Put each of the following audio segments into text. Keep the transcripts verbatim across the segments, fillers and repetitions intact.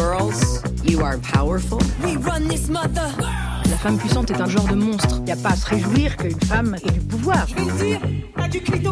Girls, you are powerful. We run this mother. La femme puissante est un genre de monstre. Il n'y a pas à se réjouir qu'une femme ait du pouvoir. Je vais le dire, à du clito.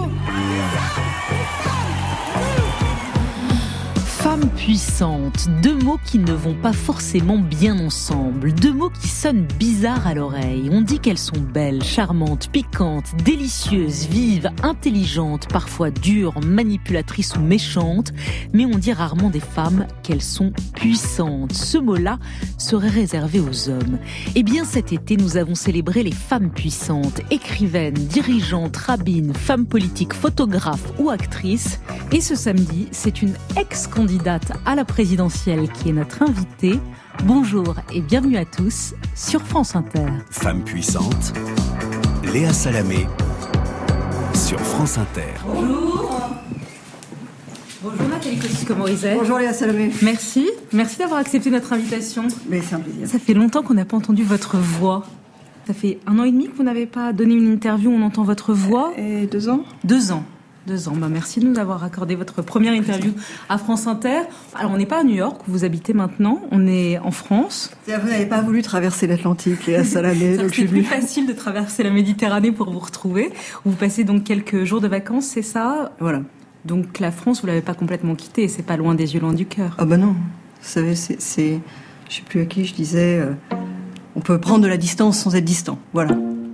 Femme puissante, deux mots qui ne vont pas forcément bien ensemble, deux mots qui sonnent bizarres à l'oreille. On dit qu'elles sont belles, charmantes, piquantes, délicieuses, vives, intelligentes, parfois dures, manipulatrices ou méchantes, mais on dit rarement des femmes qu'elles sont puissantes. Ce mot-là serait réservé aux hommes. Eh bien cet été, nous avons célébré les femmes puissantes, écrivaines, dirigeantes, rabbines, femmes politiques, photographes ou actrices. Et ce samedi, c'est une ex-candidate à la présidentielle qui est notre invitée. Bonjour et bienvenue à tous sur France Inter. Femme puissante, Léa Salamé sur France Inter. Bonjour. Bonjour Nathalie Kosciusko-Morizet. Bonjour Léa Salamé. Merci, merci d'avoir accepté notre invitation. Mais c'est un plaisir. Ça fait longtemps qu'on n'a pas entendu votre voix. Ça fait un an et demi que vous n'avez pas donné une interview où on entend votre voix. Et deux ans Deux ans. Deux ans. Bah, merci de nous avoir accordé votre première interview à France Inter. Alors, on n'est pas à New York, où vous habitez maintenant. On est en France. Vous n'avez pas voulu traverser l'Atlantique, Léa Salamé. donc c'est plus facile de traverser la Méditerranée pour vous retrouver. Vous passez donc quelques jours de vacances, c'est ça? Voilà. Donc, la France, vous l'avez pas complètement quittée. C'est pas loin des yeux, loin du cœur. Ah bah non. Vous savez, c'est... c'est... Je sais plus à qui je disais... Euh, on peut prendre de la distance sans être distant. Voilà.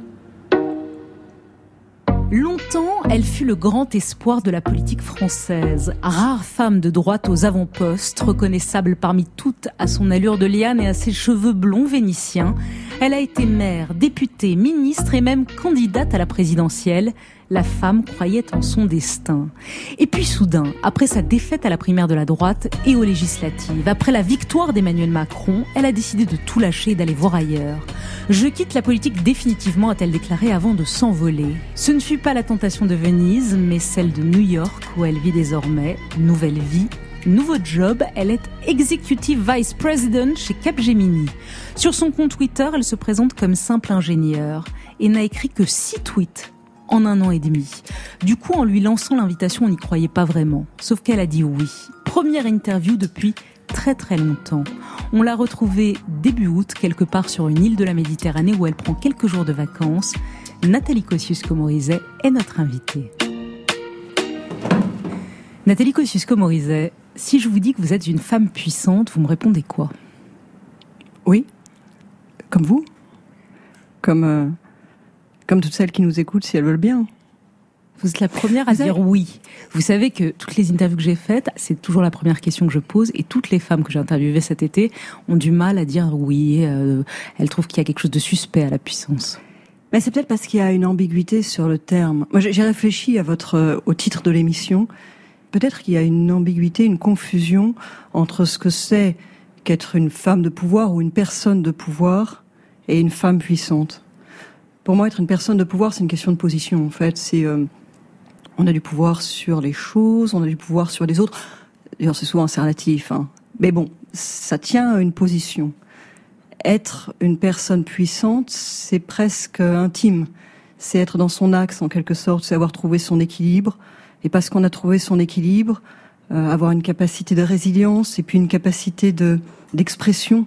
Longtemps, elle fut le grand espoir de la politique française. Rare femme de droite aux avant-postes, reconnaissable parmi toutes à son allure de liane et à ses cheveux blonds vénitiens, elle a été maire, députée, ministre et même candidate à la présidentielle. La femme croyait en son destin. Et puis soudain, après sa défaite à la primaire de la droite et aux législatives, après la victoire d'Emmanuel Macron, elle a décidé de tout lâcher et d'aller voir ailleurs. « Je quitte la politique définitivement », a-t-elle déclaré avant de s'envoler. Ce ne fut pas la tentation de Venise, mais celle de New York, où elle vit désormais. Nouvelle vie, nouveau job, elle est Executive Vice President chez Capgemini. Sur son compte Twitter, elle se présente comme simple ingénieure et n'a écrit que six tweets en un an et demi. Du coup, en lui lançant l'invitation, on n'y croyait pas vraiment. Sauf qu'elle a dit oui. Première interview depuis très très longtemps. On l'a retrouvée début août, quelque part sur une île de la Méditerranée où elle prend quelques jours de vacances. Nathalie Kosciusko-Morizet est notre invitée. Nathalie Kosciusko-Morizet, si je vous dis que vous êtes une femme puissante, vous me répondez quoi? Oui. Comme vous. Comme... Euh... Comme toutes celles qui nous écoutent, si elles veulent bien. Vous êtes la première à dire oui. Vous savez que toutes les interviews que j'ai faites, c'est toujours la première question que je pose, et toutes les femmes que j'ai interviewées cet été ont du mal à dire oui. Euh, elles trouvent qu'il y a quelque chose de suspect à la puissance. Mais c'est peut-être parce qu'il y a une ambiguïté sur le terme. Moi, j'ai réfléchi à votre, au titre de l'émission. Peut-être qu'il y a une ambiguïté, une confusion entre ce que c'est qu'être une femme de pouvoir ou une personne de pouvoir et une femme puissante. Pour moi, être une personne de pouvoir, c'est une question de position. En fait, c'est euh, on a du pouvoir sur les choses, on a du pouvoir sur les autres. D'ailleurs, c'est souvent assez relatif, hein. Mais bon, ça tient à une position. Être une personne puissante, c'est presque intime. C'est être dans son axe, en quelque sorte, c'est avoir trouvé son équilibre. Et parce qu'on a trouvé son équilibre, euh, avoir une capacité de résilience et puis une capacité de d'expression.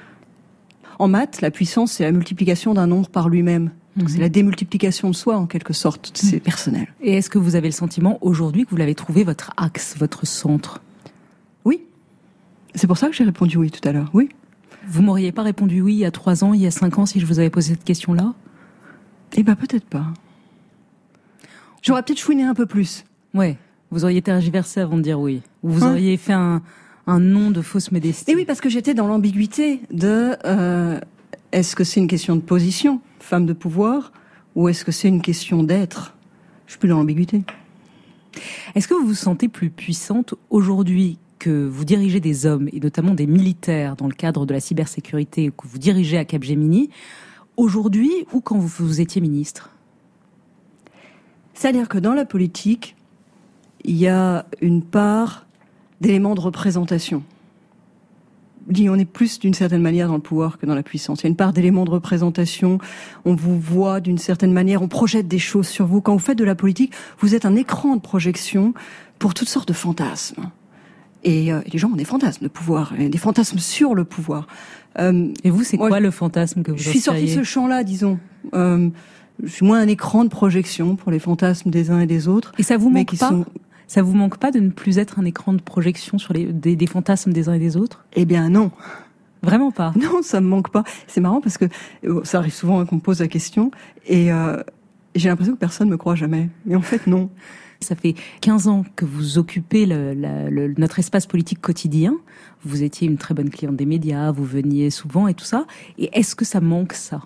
En maths, la puissance, c'est la multiplication d'un nombre par lui-même. Donc, mmh. c'est la démultiplication de soi, en quelque sorte. C'est mmh. personnel. Et est-ce que vous avez le sentiment, aujourd'hui, que vous l'avez trouvé, votre axe, votre centre? Oui. C'est pour ça que j'ai répondu oui tout à l'heure, oui. Vous m'auriez pas répondu oui il y a trois ans, il y a cinq ans, si je vous avais posé cette question-là? Eh ben, peut-être pas. J'aurais peut-être chouiné un peu plus. Ouais. Vous auriez tergiversé avant de dire oui. Ou vous hein? auriez fait un, un nom de fausse modestie. Et oui, parce que j'étais dans l'ambiguïté de... Euh, est-ce que c'est une question de position, femme de pouvoir, ou est-ce que c'est une question d'être? Je suis plus dans l'ambiguïté. Est-ce que vous vous sentez plus puissante aujourd'hui que vous dirigez des hommes, et notamment des militaires, dans le cadre de la cybersécurité, que vous dirigez à Capgemini, aujourd'hui ou quand vous, vous étiez ministre? C'est-à-dire que dans la politique, il y a une part d'éléments de représentation. On est plus d'une certaine manière dans le pouvoir que dans la puissance. Il y a une part d'éléments de représentation, on vous voit d'une certaine manière, on projette des choses sur vous. Quand vous faites de la politique, vous êtes un écran de projection pour toutes sortes de fantasmes. Et euh, les gens ont des fantasmes de pouvoir, des fantasmes sur le pouvoir. Euh, et vous, c'est moi, quoi le fantasme que vous Je suis sortie de ce champ-là, disons. Euh, je suis moins un écran de projection pour les fantasmes des uns et des autres. Et ça vous manque pas sont... Ça vous manque pas de ne plus être un écran de projection sur les des, des fantasmes des uns et des autres? Eh bien non. Vraiment pas? Non, ça me manque pas. C'est marrant parce que ça arrive souvent qu'on me pose la question et, euh, et j'ai l'impression que personne me croit jamais. Mais en fait, non. Ça fait quinze ans que vous occupez le, le, le, notre espace politique quotidien. Vous étiez une très bonne cliente des médias, vous veniez souvent et tout ça. Et est-ce que ça manque, ça?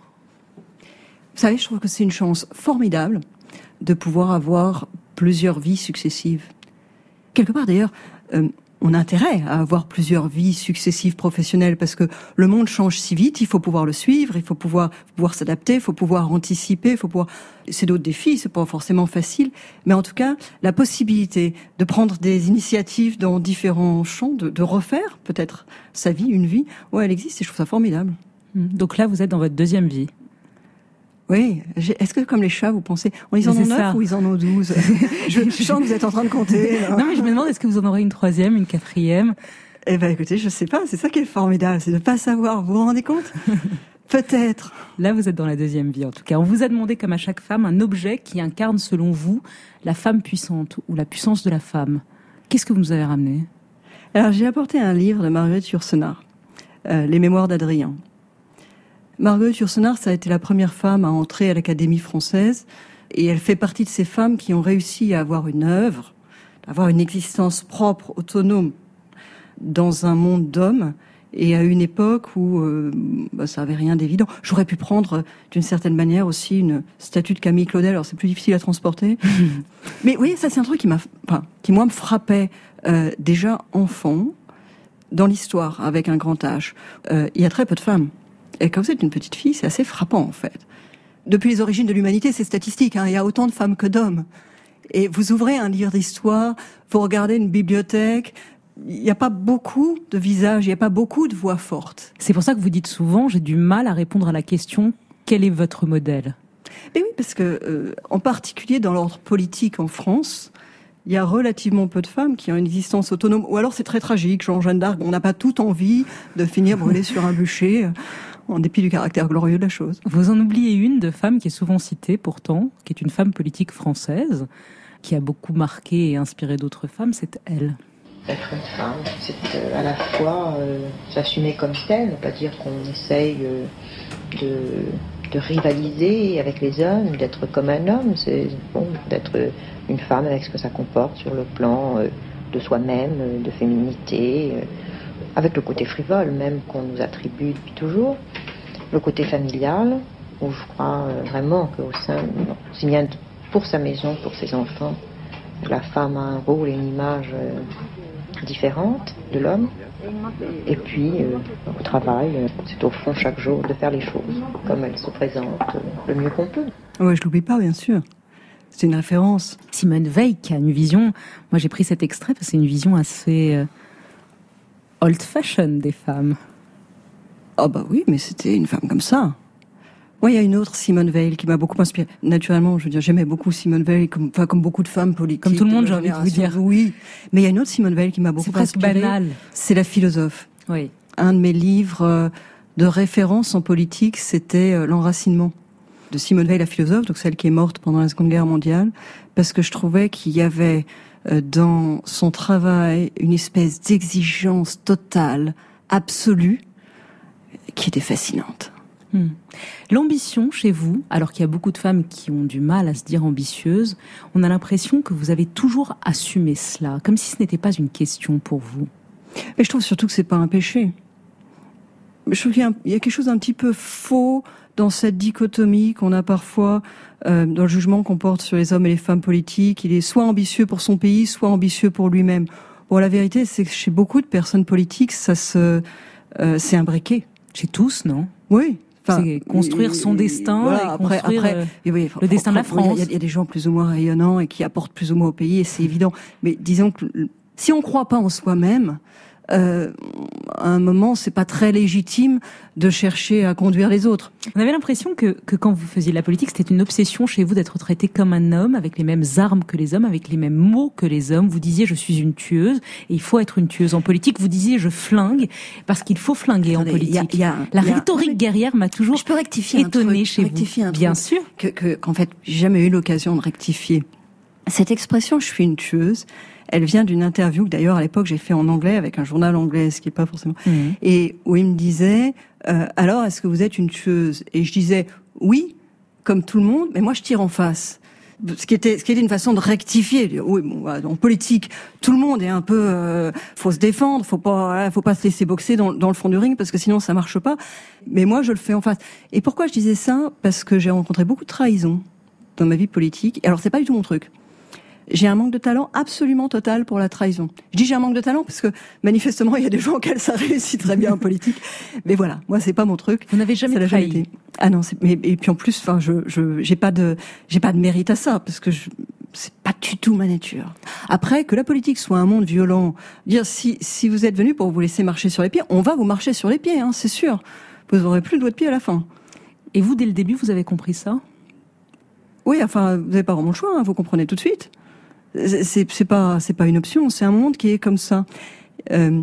Vous savez, je trouve que c'est une chance formidable de pouvoir avoir plusieurs vies successives. Quelque part, d'ailleurs, euh, on a intérêt à avoir plusieurs vies successives professionnelles parce que le monde change si vite, il faut pouvoir le suivre, il faut pouvoir pouvoir s'adapter, il faut pouvoir anticiper, il faut pouvoir... C'est d'autres défis, c'est pas forcément facile, mais en tout cas, la possibilité de prendre des initiatives dans différents champs, de, de refaire peut-être sa vie, une vie, ouais, elle existe et je trouve ça formidable. Donc là, vous êtes dans votre deuxième vie. Oui. Est-ce que, comme les chats, vous pensez, ils en ont neuf ou ils en ont douze? je, je sens que vous êtes en train de compter. Non, mais je me demande, est-ce que vous en aurez une troisième, une quatrième? Eh ben, écoutez, je sais pas. C'est ça qui est formidable, c'est de pas savoir. Vous vous rendez compte? Peut-être. Là, vous êtes dans la deuxième vie, en tout cas. On vous a demandé, comme à chaque femme, un objet qui incarne, selon vous, la femme puissante ou la puissance de la femme. Qu'est-ce que vous nous avez ramené? Alors, j'ai apporté un livre de Marguerite Yourcenar, euh, Les Mémoires d'Adrien. Marguerite Yourcenar, ça a été la première femme à entrer à l'Académie française et elle fait partie de ces femmes qui ont réussi à avoir une œuvre, à avoir une existence propre, autonome, dans un monde d'hommes et à une époque où euh, bah, ça avait rien d'évident. J'aurais pu prendre euh, d'une certaine manière aussi une statue de Camille Claudel, alors c'est plus difficile à transporter. Mais oui, ça c'est un truc qui m'a, enfin, qui moi me frappait euh, déjà enfant dans l'histoire avec un grand H. Euh, il y a très peu de femmes. Et quand vous êtes une petite fille, c'est assez frappant, en fait. Depuis les origines de l'humanité, c'est statistique, hein, il y a autant de femmes que d'hommes. Et vous ouvrez un livre d'histoire, vous regardez une bibliothèque, il n'y a pas beaucoup de visages, il n'y a pas beaucoup de voix fortes. C'est pour ça que vous dites souvent, j'ai du mal à répondre à la question, quel est votre modèle? Mais oui, parce que, euh, en particulier dans l'ordre politique en France, il y a relativement peu de femmes qui ont une existence autonome. Ou alors c'est très tragique, genre Jeanne d'Arc, on n'a pas toute envie de finir brûlée sur un bûcher, en dépit du caractère glorieux de la chose. Vous en oubliez une de femme qui est souvent citée pourtant, qui est une femme politique française, qui a beaucoup marqué et inspiré d'autres femmes, c'est elle. Être une femme, c'est euh, à la fois euh, s'assumer comme telle, ne pas dire qu'on essaye euh, de, de rivaliser avec les hommes, d'être comme un homme, c'est bon, d'être une femme avec ce que ça comporte sur le plan euh, de soi-même, euh, de féminité, euh, avec le côté frivole même qu'on nous attribue depuis toujours, le côté familial, où je crois euh, vraiment qu'au sein, bon, si bien pour sa maison, pour ses enfants, la femme a un rôle et une image euh, différente de l'homme. Et puis, euh, au travail, euh, c'est au fond chaque jour de faire les choses comme elles se présentent euh, le mieux qu'on peut. Ouais, je l'oublie pas, bien sûr. C'est une référence. Simone Veil qui a une vision, moi j'ai pris cet extrait parce que c'est une vision assez euh, old-fashioned des femmes. Ah bah oui, mais c'était une femme comme ça. Moi, il y a une autre Simone Veil qui m'a beaucoup inspirée. Naturellement, je veux dire, j'aimais beaucoup Simone Veil, comme, enfin, comme beaucoup de femmes politiques. Comme tout le monde, j'ai envie de vous dire. Oui. Mais il y a une autre Simone Veil qui m'a beaucoup inspirée. C'est presque banal. C'est La philosophe. Oui. Un de mes livres de référence en politique, c'était L'enracinement de Simone Veil, la philosophe, donc celle qui est morte pendant la Seconde Guerre mondiale, parce que je trouvais qu'il y avait dans son travail une espèce d'exigence totale, absolue, qui était fascinante. Hmm. L'ambition chez vous, alors qu'il y a beaucoup de femmes qui ont du mal à se dire ambitieuses, on a l'impression que vous avez toujours assumé cela, comme si ce n'était pas une question pour vous. Mais je trouve surtout que c'est pas un péché. Je trouve qu'il y a, il y a quelque chose d'un petit peu faux dans cette dichotomie qu'on a parfois euh, dans le jugement qu'on porte sur les hommes et les femmes politiques. Il est soit ambitieux pour son pays, soit ambitieux pour lui-même. Bon, la vérité, c'est que chez beaucoup de personnes politiques, ça se, euh, c'est imbriqué. Chez tous, non? Oui. Enfin, c'est construire son destin, voilà, et après, construire après, euh, oui, le destin de la France. Il y, y a des gens plus ou moins rayonnants et qui apportent plus ou moins au pays, et c'est évident. Mais disons que si on ne croit pas en soi-même, euh, à un moment, c'est pas très légitime de chercher à conduire les autres. On avait l'impression que, que quand vous faisiez de la politique, c'était une obsession chez vous d'être traité comme un homme, avec les mêmes armes que les hommes, avec les mêmes mots que les hommes. Vous disiez, je suis une tueuse, et il faut être une tueuse en politique. Vous disiez, je flingue, parce qu'il faut flinguer Attendez, en politique. Y a, y a, la y a, rhétorique guerrière m'a toujours je peux rectifier étonnée chez rectifier vous. Un Bien sûr. Que, que, qu'en fait, j'ai jamais eu l'occasion de rectifier. Cette expression, je suis une tueuse, elle vient d'une interview que d'ailleurs à l'époque j'ai fait en anglais avec un journal anglais, ce qui est pas forcément. Mmh. Et où il me disait euh, alors est-ce que vous êtes une tueuse ? Et je disais oui, comme tout le monde, mais moi je tire en face. Ce qui était, ce qui était une façon de rectifier. Oui, bon, en politique, tout le monde est un peu, euh, faut se défendre, faut pas, faut pas se laisser boxer dans, dans le fond du ring parce que sinon ça marche pas. Mais moi je le fais en face. Et pourquoi je disais ça ? Parce que j'ai rencontré beaucoup de trahisons dans ma vie politique. Alors c'est pas du tout mon truc. J'ai un manque de talent absolument total pour la trahison. Je dis j'ai un manque de talent parce que manifestement il y a des gens auxquels ça réussit très bien en politique. Mais voilà, moi c'est pas mon truc. Vous n'avez jamais trahi. Jamais été. Ah non, c'est, mais et puis en plus, enfin je je j'ai pas de j'ai pas de mérite à ça parce que je, c'est pas du tout ma nature. Après que la politique soit un monde violent, dire si si vous êtes venu pour vous laisser marcher sur les pieds, on va vous marcher sur les pieds, hein, c'est sûr. Vous aurez plus le doigt de pied à la fin. Et vous dès le début vous avez compris ça ? Oui, enfin vous n'avez pas vraiment le choix, hein, vous comprenez tout de suite. C'est, c'est pas, c'est pas une option. C'est un monde qui est comme ça. Euh,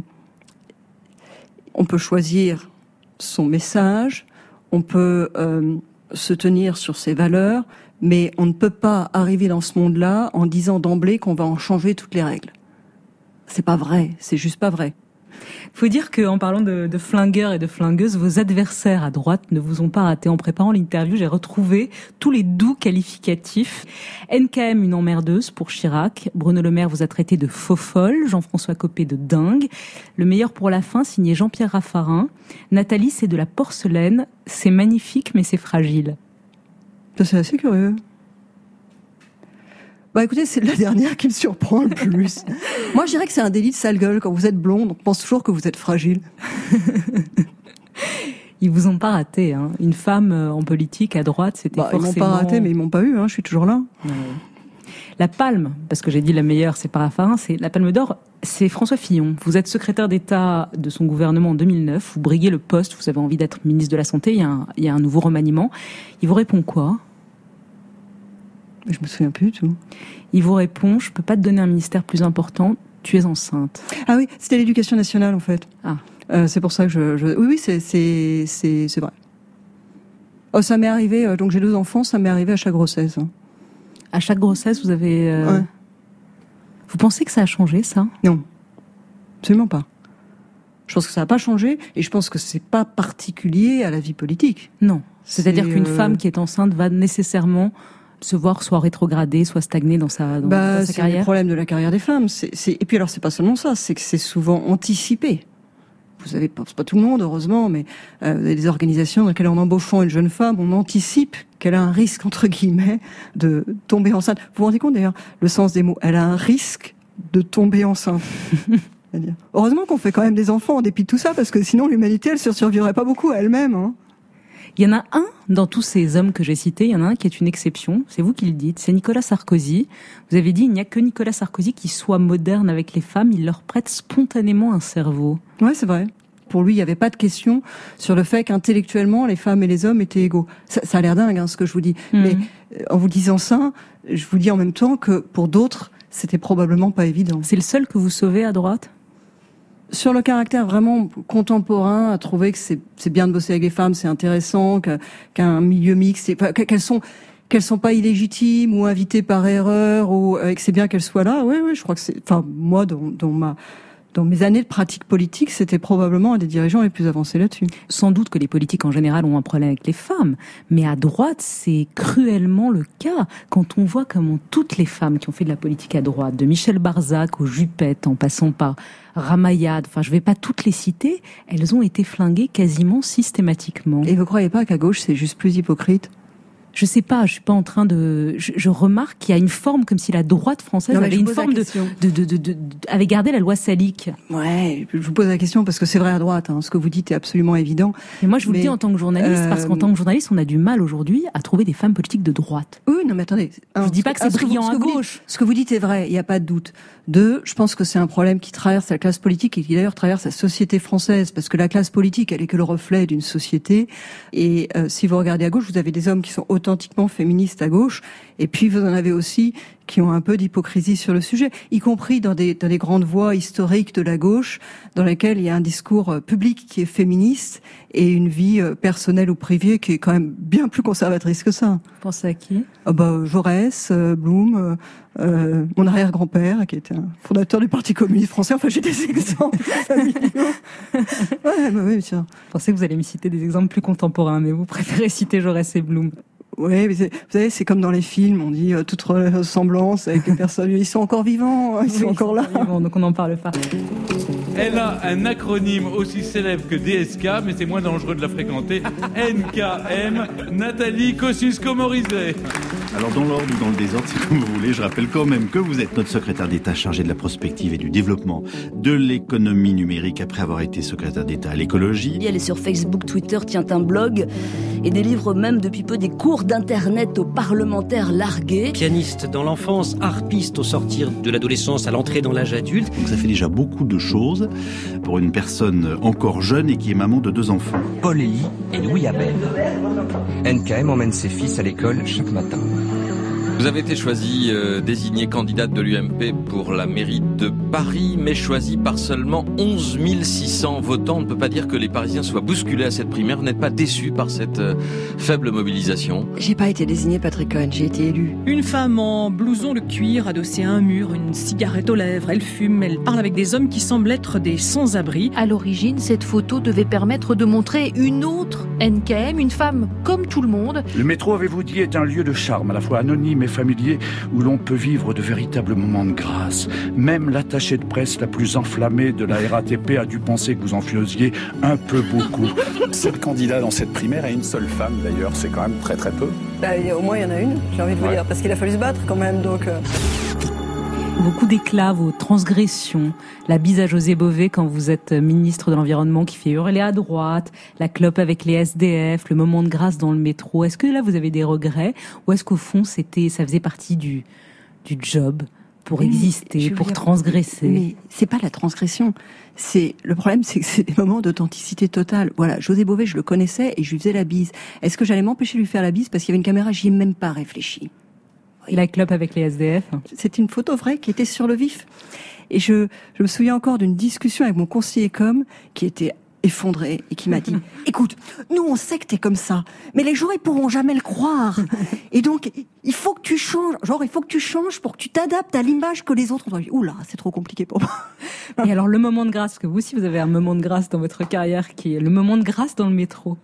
on peut choisir son message, on peut euh, se tenir sur ses valeurs, mais on ne peut pas arriver dans ce monde-là en disant d'emblée qu'on va en changer toutes les règles. C'est pas vrai. C'est juste pas vrai. Faut dire qu'en parlant de, de flingueurs et de flingueuses, vos adversaires à droite ne vous ont pas raté. En préparant l'interview, j'ai retrouvé tous les doux qualificatifs. N K M, une emmerdeuse pour Chirac. Bruno Le Maire vous a traité de faux-folle. Jean-François Copé de dingue. Le meilleur pour la fin, signé Jean-Pierre Raffarin. Nathalie, c'est de la porcelaine. C'est magnifique, mais c'est fragile. Ça, c'est assez curieux. Bah écoutez, c'est la dernière qui me surprend le plus. Moi, je dirais que c'est un délit de sale gueule. Quand vous êtes blonde, on pense toujours que vous êtes fragile. Ils vous ont pas raté, hein. Une femme en politique à droite, c'était bah, forcément... Ils m'ont pas raté, mais ils m'ont pas eu, hein. Je suis toujours là. Ouais. La palme, parce que j'ai dit la meilleure, c'est pas Raffarin, c'est la palme d'or, c'est François Fillon. Vous êtes secrétaire d'État de son gouvernement en deux mille neuf, vous briguez le poste, vous avez envie d'être ministre de la Santé, il y a un, il y a un nouveau remaniement. Il vous répond quoi ? Je me souviens plus du tout. Il vous répond, je peux pas te donner un ministère plus important, tu es enceinte. Ah oui, c'était l'éducation nationale en fait. Ah. Euh, c'est pour ça que je, je... oui oui c'est c'est c'est c'est vrai. Oh ça m'est arrivé, donc j'ai deux enfants, ça m'est arrivé à chaque grossesse. Hein. À chaque grossesse, vous avez. Euh... Ouais. Vous pensez que ça a changé ça ? Non, absolument pas. Je pense que ça n'a pas changé et je pense que c'est pas particulier à la vie politique. Non, c'est-à-dire c'est, qu'une euh... femme qui est enceinte va nécessairement se voir soit rétrogradée, soit stagner dans sa, dans, bah, dans sa carrière. C'est le problème de la carrière des femmes. C'est, c'est... Et puis alors, c'est pas seulement ça, c'est que c'est souvent anticipé. Vous avez pas, c'est pas tout le monde, heureusement, mais euh, vous avez des organisations dans lesquelles en embauchant une jeune femme, on anticipe qu'elle a un risque, entre guillemets, de tomber enceinte. Vous vous rendez compte d'ailleurs, le sens des mots, elle a un risque de tomber enceinte. C'est-à-dire, heureusement qu'on fait quand même des enfants en dépit de tout ça, parce que sinon l'humanité, elle ne survivrait pas beaucoup à elle-même, hein. Il y en a un, dans tous ces hommes que j'ai cités, il y en a un qui est une exception, c'est vous qui le dites, c'est Nicolas Sarkozy. Vous avez dit, il n'y a que Nicolas Sarkozy qui soit moderne avec les femmes, il leur prête spontanément un cerveau. Ouais, c'est vrai. Pour lui, il n'y avait pas de question sur le fait qu'intellectuellement, les femmes et les hommes étaient égaux. Ça, ça a l'air dingue, hein, ce que je vous dis. Mmh. Mais euh, en vous disant ça, je vous dis en même temps que pour d'autres, c'était probablement pas évident. C'est le seul que vous sauvez à droite ? Sur le caractère vraiment contemporain, à trouver que c'est, c'est bien de bosser avec les femmes, c'est intéressant, que, qu'un milieu mixte, qu'elles sont, qu'elles sont pas illégitimes ou invitées par erreur, ou euh, que c'est bien qu'elles soient là. Oui, oui, je crois que c'est. Enfin, moi, dans, dans ma, dans mes années de pratique politique, c'était probablement un des dirigeants les plus avancés là-dessus. Sans doute que les politiques en général ont un problème avec les femmes, mais à droite, c'est cruellement le cas. Quand on voit comment toutes les femmes qui ont fait de la politique à droite, de Michel Barzac aux Juppette, en passant par Ramayad, enfin je vais pas toutes les citer, elles ont été flinguées quasiment systématiquement. Et vous croyez pas qu'à gauche c'est juste plus hypocrite ? Je sais pas, je suis pas en train de... Je, je remarque qu'il y a une forme comme si la droite française non, avait une forme de, de, de, de, de... avait gardé la loi salique. Ouais, je vous pose la question parce que c'est vrai à droite, hein, ce que vous dites est absolument évident. Et moi je vous mais, le dis en tant que journaliste, euh... parce qu'en tant que journaliste, on a du mal aujourd'hui à trouver des femmes politiques de droite. Oui, non mais attendez. Je ne dis pas que c'est brillant à gauche. Ce que vous dites est vrai, il n'y a pas de doute. Deux, je pense que c'est un problème qui traverse la classe politique et qui d'ailleurs traverse la société française, parce que la classe politique, elle est que le reflet d'une société. Et euh, si vous regardez à gauche, vous avez des hommes qui sont authentiquement féministes à gauche, et puis vous en avez aussi qui ont un peu d'hypocrisie sur le sujet, y compris dans des, dans des grandes voix historiques de la gauche, dans lesquelles il y a un discours public qui est féministe et une vie personnelle ou privée qui est quand même bien plus conservatrice que ça. Vous pensez à qui ? Ah bah, Jaurès, euh, Blum, euh, euh, mon arrière-grand-père qui était un fondateur du Parti communiste français. Enfin, j'ai des exemples familiaux. Ouais, bah oui, bien sûr. Je pensais que vous allez me citer des exemples plus contemporains, mais vous préférez citer Jaurès et Blum. Oui, mais vous savez, c'est comme dans les films, on dit euh, toute ressemblance avec les personnes. Ils sont encore vivants, ils oui, sont encore ils sont là. Vivants, donc on n'en parle pas. Elle a un acronyme aussi célèbre que D S K, mais c'est moins dangereux de la fréquenter. N K M, Nathalie Kosciusko-Morizet. Alors dans l'ordre ou dans le désordre, si comme vous voulez, je rappelle quand même que vous êtes notre secrétaire d'État chargé de la prospective et du développement de l'économie numérique après avoir été secrétaire d'État à l'écologie. Elle est sur Facebook, Twitter, tient un blog et délivre même depuis peu des cours d'internet aux parlementaires largués. Pianiste dans l'enfance, harpiste au sortir de l'adolescence à l'entrée dans l'âge adulte. Donc ça fait déjà beaucoup de choses pour une personne encore jeune et qui est maman de deux enfants. Paul Elie et Louis Abel. N K M emmène ses fils à l'école chaque matin. Vous avez été choisie, euh, désignée candidate de l'U M P pour la mairie de Paris, mais choisie par seulement onze mille six cents votants. On ne peut pas dire que les Parisiens soient bousculés à cette primaire. Vous n'êtes pas déçus par cette euh, faible mobilisation? J'ai pas été désignée, Patrick Cohen, j'ai été élue. Une femme en blouson de cuir, adossée à un mur, une cigarette aux lèvres, elle fume, elle parle avec des hommes qui semblent être des sans-abri. À l'origine, cette photo devait permettre de montrer une autre N K M, une femme comme tout le monde. Le métro, avez-vous dit, est un lieu de charme, à la fois anonyme et familier, où l'on peut vivre de véritables moments de grâce. Même l'attachée de presse la plus enflammée de la R A T P a dû penser que vous en faisiez un peu beaucoup. Sept candidats dans cette primaire et une seule femme d'ailleurs, c'est quand même très très peu. Bah, au moins il y en a une, j'ai envie de vous ouais. dire, parce qu'il a fallu se battre quand même, donc... Euh... Beaucoup d'éclat, vos transgressions, la bise à José Bové quand vous êtes ministre de l'Environnement qui fait hurler à droite, la clope avec les S D F, le moment de grâce dans le métro. Est-ce que là vous avez des regrets ou est-ce qu'au fond c'était, ça faisait partie du, du job pour mais exister, pour dire, transgresser? Mais c'est pas la transgression. C'est, le problème c'est que c'est des moments d'authenticité totale. Voilà, José Bové je le connaissais et je lui faisais la bise. Est-ce que j'allais m'empêcher de lui faire la bise parce qu'il y avait une caméra? J'y ai même pas réfléchi. Et la clope avec les S D F? C'est une photo vraie qui était sur le vif. Et je, je me souviens encore d'une discussion avec mon conseiller com qui était effondré et qui m'a dit « Écoute, nous on sait que t'es comme ça, mais les gens ils pourront jamais le croire. Et donc, il faut que tu changes. Genre, il faut que tu changes pour que tu t'adaptes à l'image que les autres ont. » Oula, c'est trop compliqué pour moi. Et alors, le moment de grâce, parce que vous aussi vous avez un moment de grâce dans votre carrière qui est le moment de grâce dans le métro.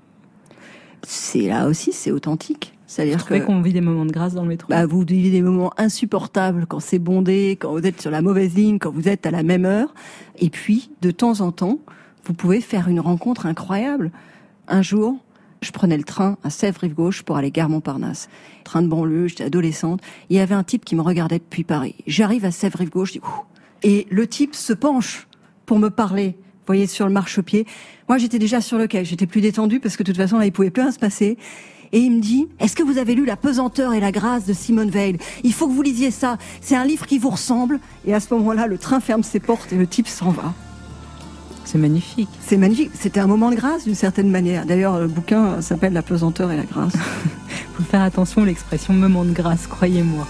C'est là aussi, c'est authentique. C'est-à-dire que qu'on vit des moments de grâce dans le métro. Bah, vous vivez des moments insupportables quand c'est bondé, quand vous êtes sur la mauvaise ligne, quand vous êtes à la même heure. Et puis, de temps en temps, vous pouvez faire une rencontre incroyable. Un jour, je prenais le train à Sèvres-Rive-Gauche pour aller gare Montparnasse. Train de banlieue, j'étais adolescente. Il y avait un type qui me regardait depuis Paris. J'arrive à Sèvres-Rive-Gauche, je dis ouh. Et le type se penche pour me parler. Vous voyez, sur le marchepied. Moi, j'étais déjà sur le quai. J'étais plus détendue parce que de toute façon, là, il pouvait plus rien se passer. Et il me dit, est-ce que vous avez lu La pesanteur et la grâce de Simone Veil? Il faut que vous lisiez ça. C'est un livre qui vous ressemble. Et à ce moment-là, le train ferme ses portes et le type s'en va. C'est magnifique. C'est magnifique. C'était un moment de grâce d'une certaine manière. D'ailleurs, le bouquin s'appelle La pesanteur et la grâce. Faut faire attention à l'expression moment de grâce, croyez-moi.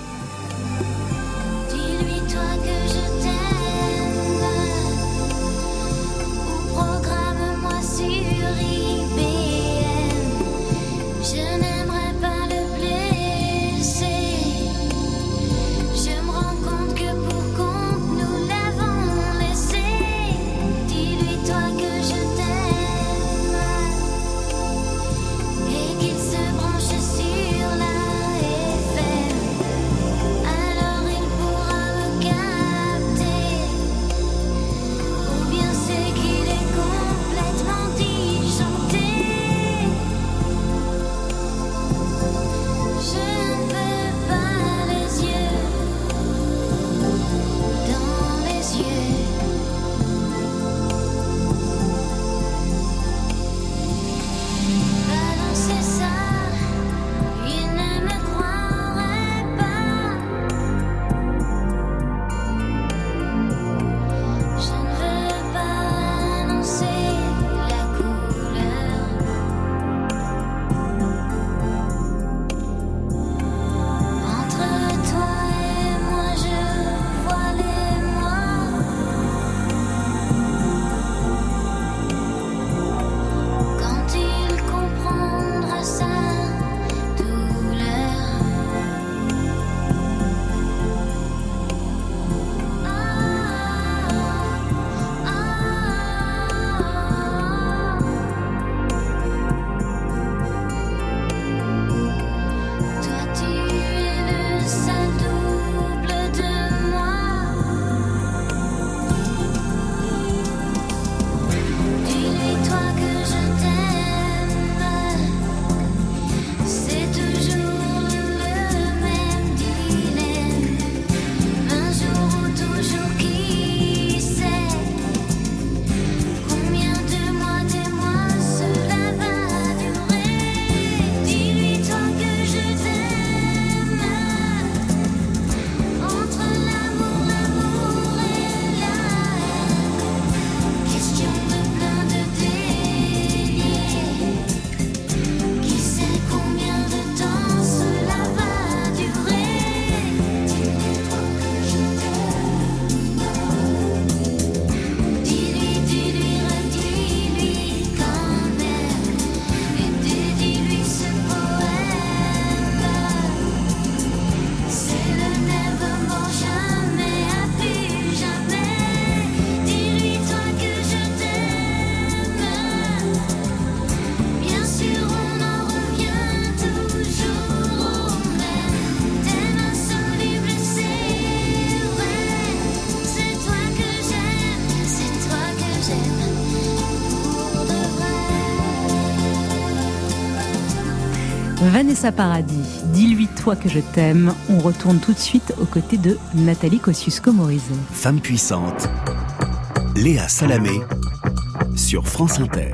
Vanessa Paradis, dis-lui toi que je t'aime. On retourne tout de suite aux côtés de Nathalie Kosciusko-Morizet. Femme puissante, Léa Salamé, sur France Inter.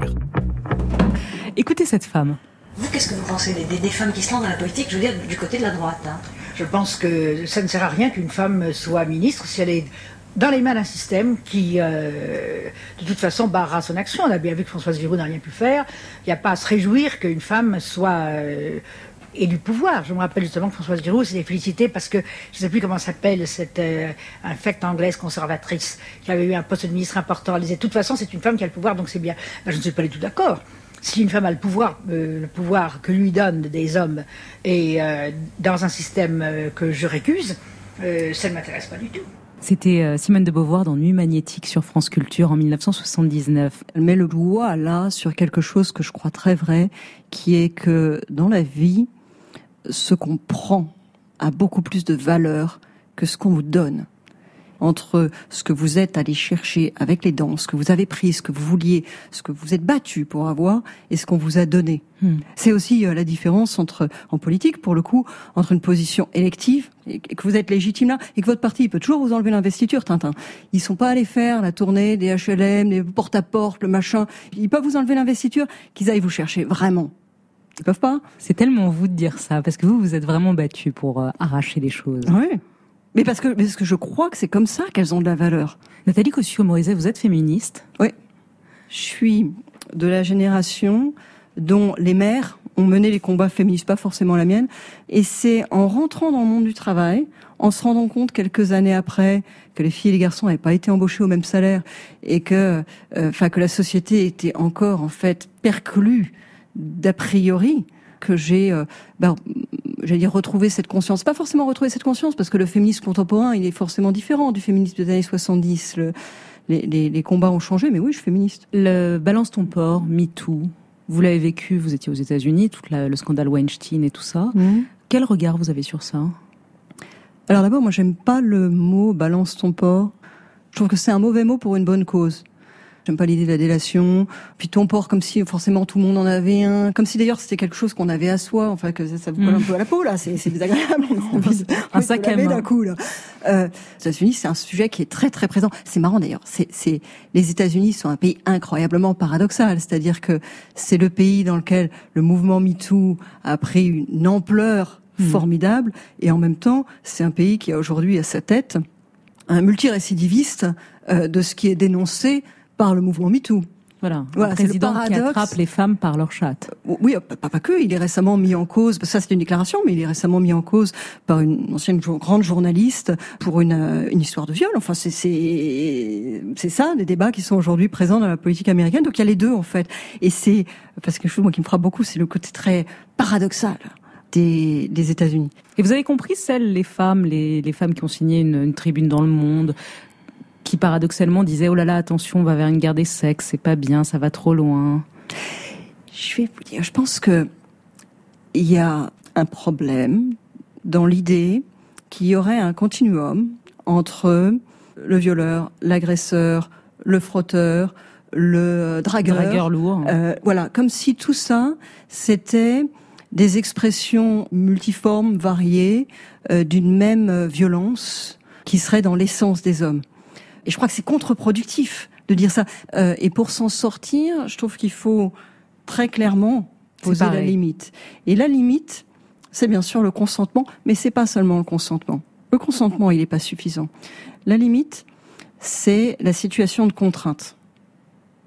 Écoutez cette femme. Vous, qu'est-ce que vous pensez des, des, des femmes qui se lancent dans la politique, je veux dire, du côté de la droite hein? Je pense que ça ne sert à rien qu'une femme soit ministre si elle est dans les mains d'un système qui, euh, de toute façon, barrera son action. On a bien vu que Françoise Giroud n'a rien pu faire. Il n'y a pas à se réjouir qu'une femme soit euh, élue pouvoir. Je me rappelle justement que Françoise Giroud s'était félicitée parce que, je ne sais plus comment s'appelle, cette euh, infecte anglaise conservatrice qui avait eu un poste de ministre important. Elle disait, de toute façon, c'est une femme qui a le pouvoir, donc c'est bien. Ben, je ne suis pas du tout d'accord. Si une femme a le pouvoir, euh, le pouvoir que lui donnent des hommes, et euh, dans un système euh, que je récuse, euh, ça ne m'intéresse pas du tout. C'était Simone de Beauvoir dans Nuit magnétique sur France Culture en dix-neuf cent soixante-dix-neuf. Elle met le doigt là sur quelque chose que je crois très vrai, qui est que dans la vie, ce qu'on prend a beaucoup plus de valeur que ce qu'on vous donne. Entre ce que vous êtes allé chercher avec les dents, ce que vous avez pris, ce que vous vouliez, ce que vous êtes battu pour avoir, et ce qu'on vous a donné. Hmm. C'est aussi euh, la différence entre, en politique, pour le coup, entre une position élective, et que vous êtes légitime là, et que votre parti peut toujours vous enlever l'investiture, Tintin. Ils sont pas allés faire la tournée des H L M, des porte-à-porte, le machin. Ils peuvent vous enlever l'investiture, qu'ils aillent vous chercher, vraiment. Ils peuvent pas. C'est tellement vous de dire ça, parce que vous, vous êtes vraiment battu pour euh, arracher les choses. Oui. Mais parce que, parce que je crois que c'est comme ça qu'elles ont de la valeur. Nathalie Kosciusko-Morizet, vous êtes féministe ? Oui. Je suis de la génération dont les mères ont mené les combats féministes, pas forcément la mienne. Et c'est en rentrant dans le monde du travail, en se rendant compte quelques années après que les filles et les garçons n'avaient pas été embauchés au même salaire et que, enfin, euh, que la société était encore, en fait, perclue d'a priori, que j'ai, euh, ben, j'allais dire retrouver cette conscience. Pas forcément retrouver cette conscience, parce que le féminisme contemporain, il est forcément différent du féminisme des années soixante-dix. Le, les, les, les combats ont changé, mais oui, je suis féministe. Le Balance ton port, MeToo, vous l'avez vécu, vous étiez aux États-Unis, tout la, le scandale Weinstein et tout ça. Mmh. Quel regard vous avez sur ça ? Alors d'abord, moi, j'aime pas le mot balance ton port. Je trouve que c'est un mauvais mot pour une bonne cause. J'aime pas l'idée de la délation. Puis ton port, comme si forcément tout le monde en avait un. Comme si d'ailleurs c'était quelque chose qu'on avait à soi. Enfin, que ça, ça vous colle mmh. un peu à la peau, là. C'est, c'est désagréable. On a envie de, un sac à main. D'un coup, là. Euh, les États-Unis, c'est un sujet qui est très, très présent. C'est marrant d'ailleurs. C'est, c'est, les États-Unis sont un pays incroyablement paradoxal. C'est-à-dire que c'est le pays dans lequel le mouvement MeToo a pris une ampleur mmh. formidable. Et en même temps, c'est un pays qui a aujourd'hui à sa tête un multirécidiviste euh, de ce qui est dénoncé par le mouvement MeToo. Voilà, voilà, un président qui attrape les femmes par leur chatte. Oui, pas, pas que, il est récemment mis en cause, ça c'est une déclaration, mais il est récemment mis en cause par une ancienne grande journaliste pour une, une histoire de viol. Enfin, c'est, c'est, c'est ça, des débats qui sont aujourd'hui présents dans la politique américaine. Donc il y a les deux, en fait. Et c'est, parce que quelque chose moi, qui me frappe beaucoup, c'est le côté très paradoxal des, des États-Unis. Et vous avez compris, celles, les femmes, les, les femmes qui ont signé une, une tribune dans Le Monde, qui paradoxalement disait « Oh là là, attention, on va vers une guerre des sexes, c'est pas bien, ça va trop loin ». Je vais vous dire, je pense que il y a un problème dans l'idée qu'il y aurait un continuum entre le violeur, l'agresseur, le frotteur, le dragueur. Dragueur lourd. Euh, voilà, comme si tout ça, c'était des expressions multiformes, variées, euh, d'une même violence qui serait dans l'essence des hommes. Et je crois que c'est contre-productif de dire ça. Euh, et pour s'en sortir, je trouve qu'il faut très clairement poser la limite. Et la limite, c'est bien sûr le consentement, mais c'est pas seulement le consentement. Le consentement, il n'est pas suffisant. La limite, c'est la situation de contrainte. C'est-à-dire ?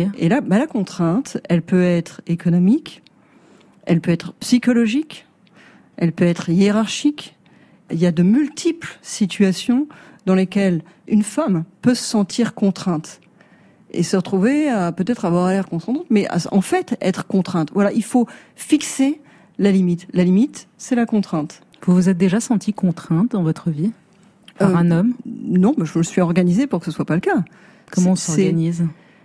Et là, bah, la contrainte, elle peut être économique, elle peut être psychologique, elle peut être hiérarchique. Il y a de multiples situations dans lesquelles une femme peut se sentir contrainte et se retrouver à peut-être avoir l'air consentante, mais à, en fait être contrainte. Voilà, il faut fixer la limite. La limite, c'est la contrainte. Vous vous êtes déjà sentie contrainte dans votre vie par euh, un homme ? Non, mais je me suis organisée pour que ce soit pas le cas. Comment on s'organise ?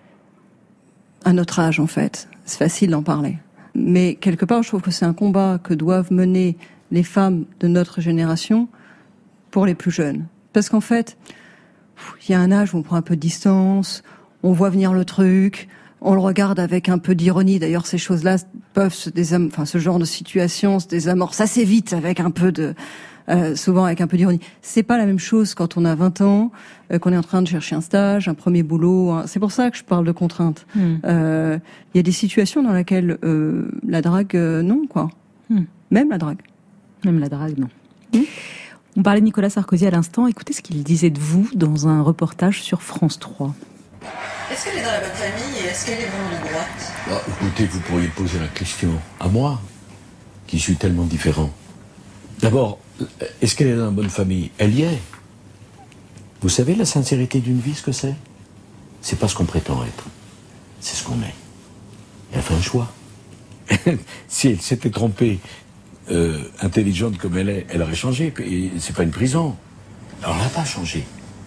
À notre âge, en fait. C'est facile d'en parler. Mais quelque part, je trouve que c'est un combat que doivent mener les femmes de notre génération pour les plus jeunes. Parce qu'en fait, il y a un âge où on prend un peu de distance, on voit venir le truc, on le regarde avec un peu d'ironie. D'ailleurs, ces choses-là peuvent se désam... enfin, ce genre de situation se désamorce assez vite avec un peu de, euh, souvent avec un peu d'ironie. C'est pas la même chose quand on a vingt ans, euh, qu'on est en train de chercher un stage, un premier boulot. Hein. C'est pour ça que je parle de contraintes. Il mm. euh, y a des situations dans lesquelles euh, la drague, euh, non, quoi. Mm. Même la drague. Même la drague, non. Mm. On parlait de Nicolas Sarkozy à l'instant. Écoutez ce qu'il disait de vous dans un reportage sur France trois. Est-ce qu'elle est dans la bonne famille et est-ce qu'elle est vraiment de droite ? Ah, écoutez, vous pourriez poser la question à moi, qui suis tellement différent. D'abord, est-ce qu'elle est dans la bonne famille ? Elle y est. Vous savez la sincérité d'une vie, ce que c'est ? C'est pas ce qu'on prétend être. C'est ce qu'on est. Elle a fait un choix. Si elle s'était trompée, euh, intelligente comme elle est, elle aurait changé. Et c'est pas une prison. Alors elle n'a pas changé.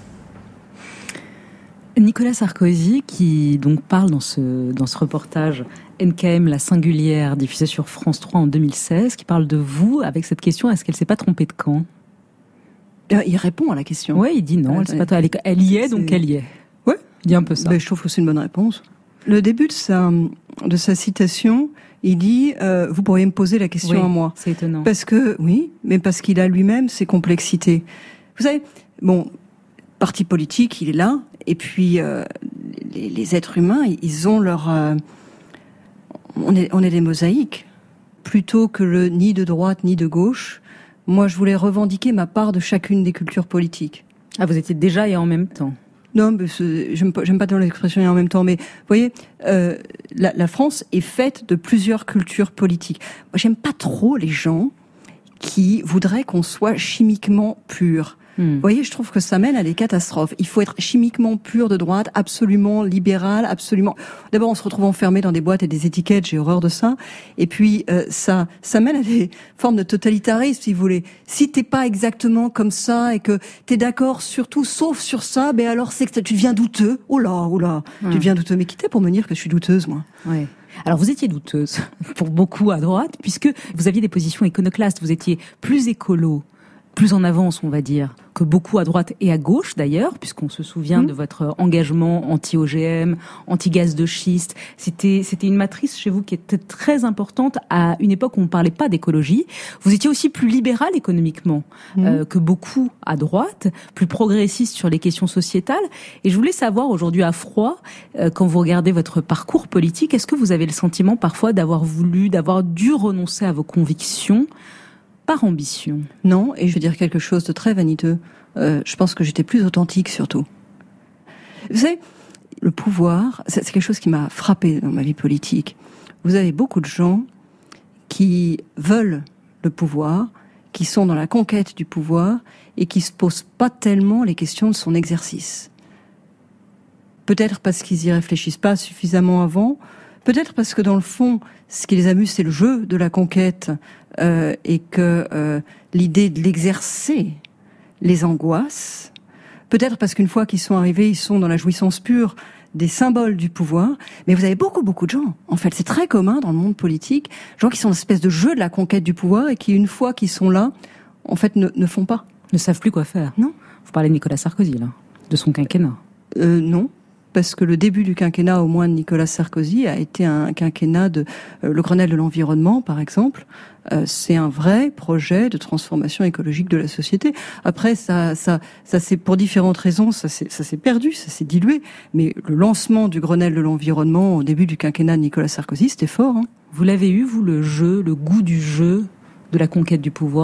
Nicolas Sarkozy, qui donc parle dans ce, dans ce reportage N K M La Singulière, diffusé sur France trois en deux mille seize, qui parle de vous avec cette question, est-ce qu'elle s'est pas trompée de camp ? Il répond à la question. Oui, il dit non, elle, elle, pas, elle, elle y est, donc elle y est. Oui, il dit un peu ça. Ben, je trouve que c'est une bonne réponse. Le début de sa, de sa citation, il dit euh, « Vous pourriez me poser la question oui, à moi ». C'est étonnant. Parce que, oui, mais parce qu'il a lui-même ses complexités. Vous savez, bon, parti politique, il est là, et puis euh, les, les êtres humains, ils ont leur... Euh, on est, on est des mosaïques. Plutôt que le ni de droite ni de gauche, moi je voulais revendiquer ma part de chacune des cultures politiques. Ah, vous étiez déjà et en même temps ? Non, mais j'aime pas, j'aime pas dans l'expression et en même temps, mais vous voyez, euh, la, la France est faite de plusieurs cultures politiques. Moi, j'aime pas trop les gens qui voudraient qu'on soit chimiquement pur. Hmm. Vous voyez, je trouve que ça mène à des catastrophes. Il faut être chimiquement pur de droite, absolument libéral, absolument... D'abord, on se retrouve enfermé dans des boîtes et des étiquettes, j'ai horreur de ça. Et puis, euh, ça ça mène à des formes de totalitarisme, si vous voulez. Si t'es pas exactement comme ça et que t'es d'accord sur tout, sauf sur ça, ben alors c'est que tu deviens douteux. Oh là, oh là, hmm. tu deviens douteux. Mais qui t'es pour me dire que je suis douteuse, moi ? Ouais. Alors vous étiez douteuse, pour beaucoup à droite, puisque vous aviez des positions iconoclastes, vous étiez plus écolo, plus en avance, on va dire, que beaucoup à droite et à gauche d'ailleurs, puisqu'on se souvient mmh. de votre engagement anti-O G M, anti-gaz de schiste. C'était, c'était une matrice chez vous qui était très importante à une époque où on ne parlait pas d'écologie. Vous étiez aussi plus libéral économiquement mmh. euh, que beaucoup à droite, plus progressiste sur les questions sociétales. Et je voulais savoir aujourd'hui à froid, euh, quand vous regardez votre parcours politique, est-ce que vous avez le sentiment parfois d'avoir voulu, d'avoir dû renoncer à vos convictions par ambition? Non, et je vais dire quelque chose de très vaniteux. Euh, je pense que j'étais plus authentique, surtout. Vous savez, le pouvoir, c'est quelque chose qui m'a frappé dans ma vie politique. Vous avez beaucoup de gens qui veulent le pouvoir, qui sont dans la conquête du pouvoir, et qui se posent pas tellement les questions de son exercice. Peut-être parce qu'ils y réfléchissent pas suffisamment avant, peut-être parce que dans le fond, ce qui les amuse, c'est le jeu de la conquête, euh, et que euh, l'idée de l'exercer les angoisse. Peut-être parce qu'une fois qu'ils sont arrivés, ils sont dans la jouissance pure des symboles du pouvoir. Mais vous avez beaucoup, beaucoup de gens. En fait, c'est très commun dans le monde politique, gens qui sont dans une espèce de jeu de la conquête du pouvoir et qui, une fois qu'ils sont là, en fait, ne, ne font pas. Ne savent plus quoi faire. Non. Vous parlez de Nicolas Sarkozy, là, de son quinquennat. Euh, non. Parce que le début du quinquennat, au moins de Nicolas Sarkozy, a été un quinquennat de euh, le Grenelle de l'environnement, par exemple. Euh, c'est un vrai projet de transformation écologique de la société. Après, ça, ça, ça c'est pour différentes raisons, ça s'est, ça s'est perdu, ça s'est dilué. Mais le lancement du Grenelle de l'environnement au début du quinquennat de Nicolas Sarkozy, c'était fort. Hein. Vous l'avez eu, vous, le jeu, le goût du jeu, de la conquête du pouvoir ?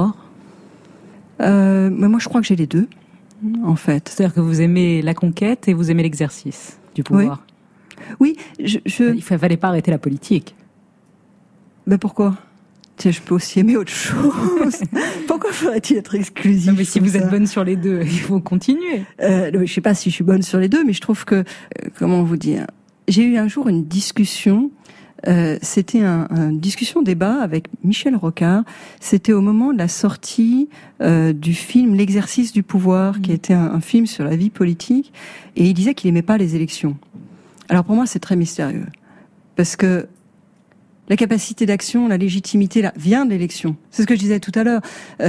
euh, mais moi, je crois que j'ai les deux. En fait. C'est-à-dire que vous aimez la conquête et vous aimez l'exercice du pouvoir. Oui, oui je, je... Il fallait pas arrêter la politique. Ben pourquoi ? Tiens, je peux aussi aimer autre chose. Pourquoi faudrait-il être exclusif ? Non, mais si vous ça êtes bonne sur les deux, il faut continuer. Euh, je sais pas si je suis bonne sur les deux, mais je trouve que, euh, comment vous dire, j'ai eu un jour une discussion. Euh, c'était un, un discussion débat avec Michel Rocard. C'était au moment de la sortie euh, du film L'exercice du pouvoir, mmh. qui était un, un film sur la vie politique, et il disait qu'il aimait pas les élections. Alors pour moi, c'est très mystérieux, parce que la capacité d'action, la légitimité, là, vient de l'élection. C'est ce que je disais tout à l'heure. Euh,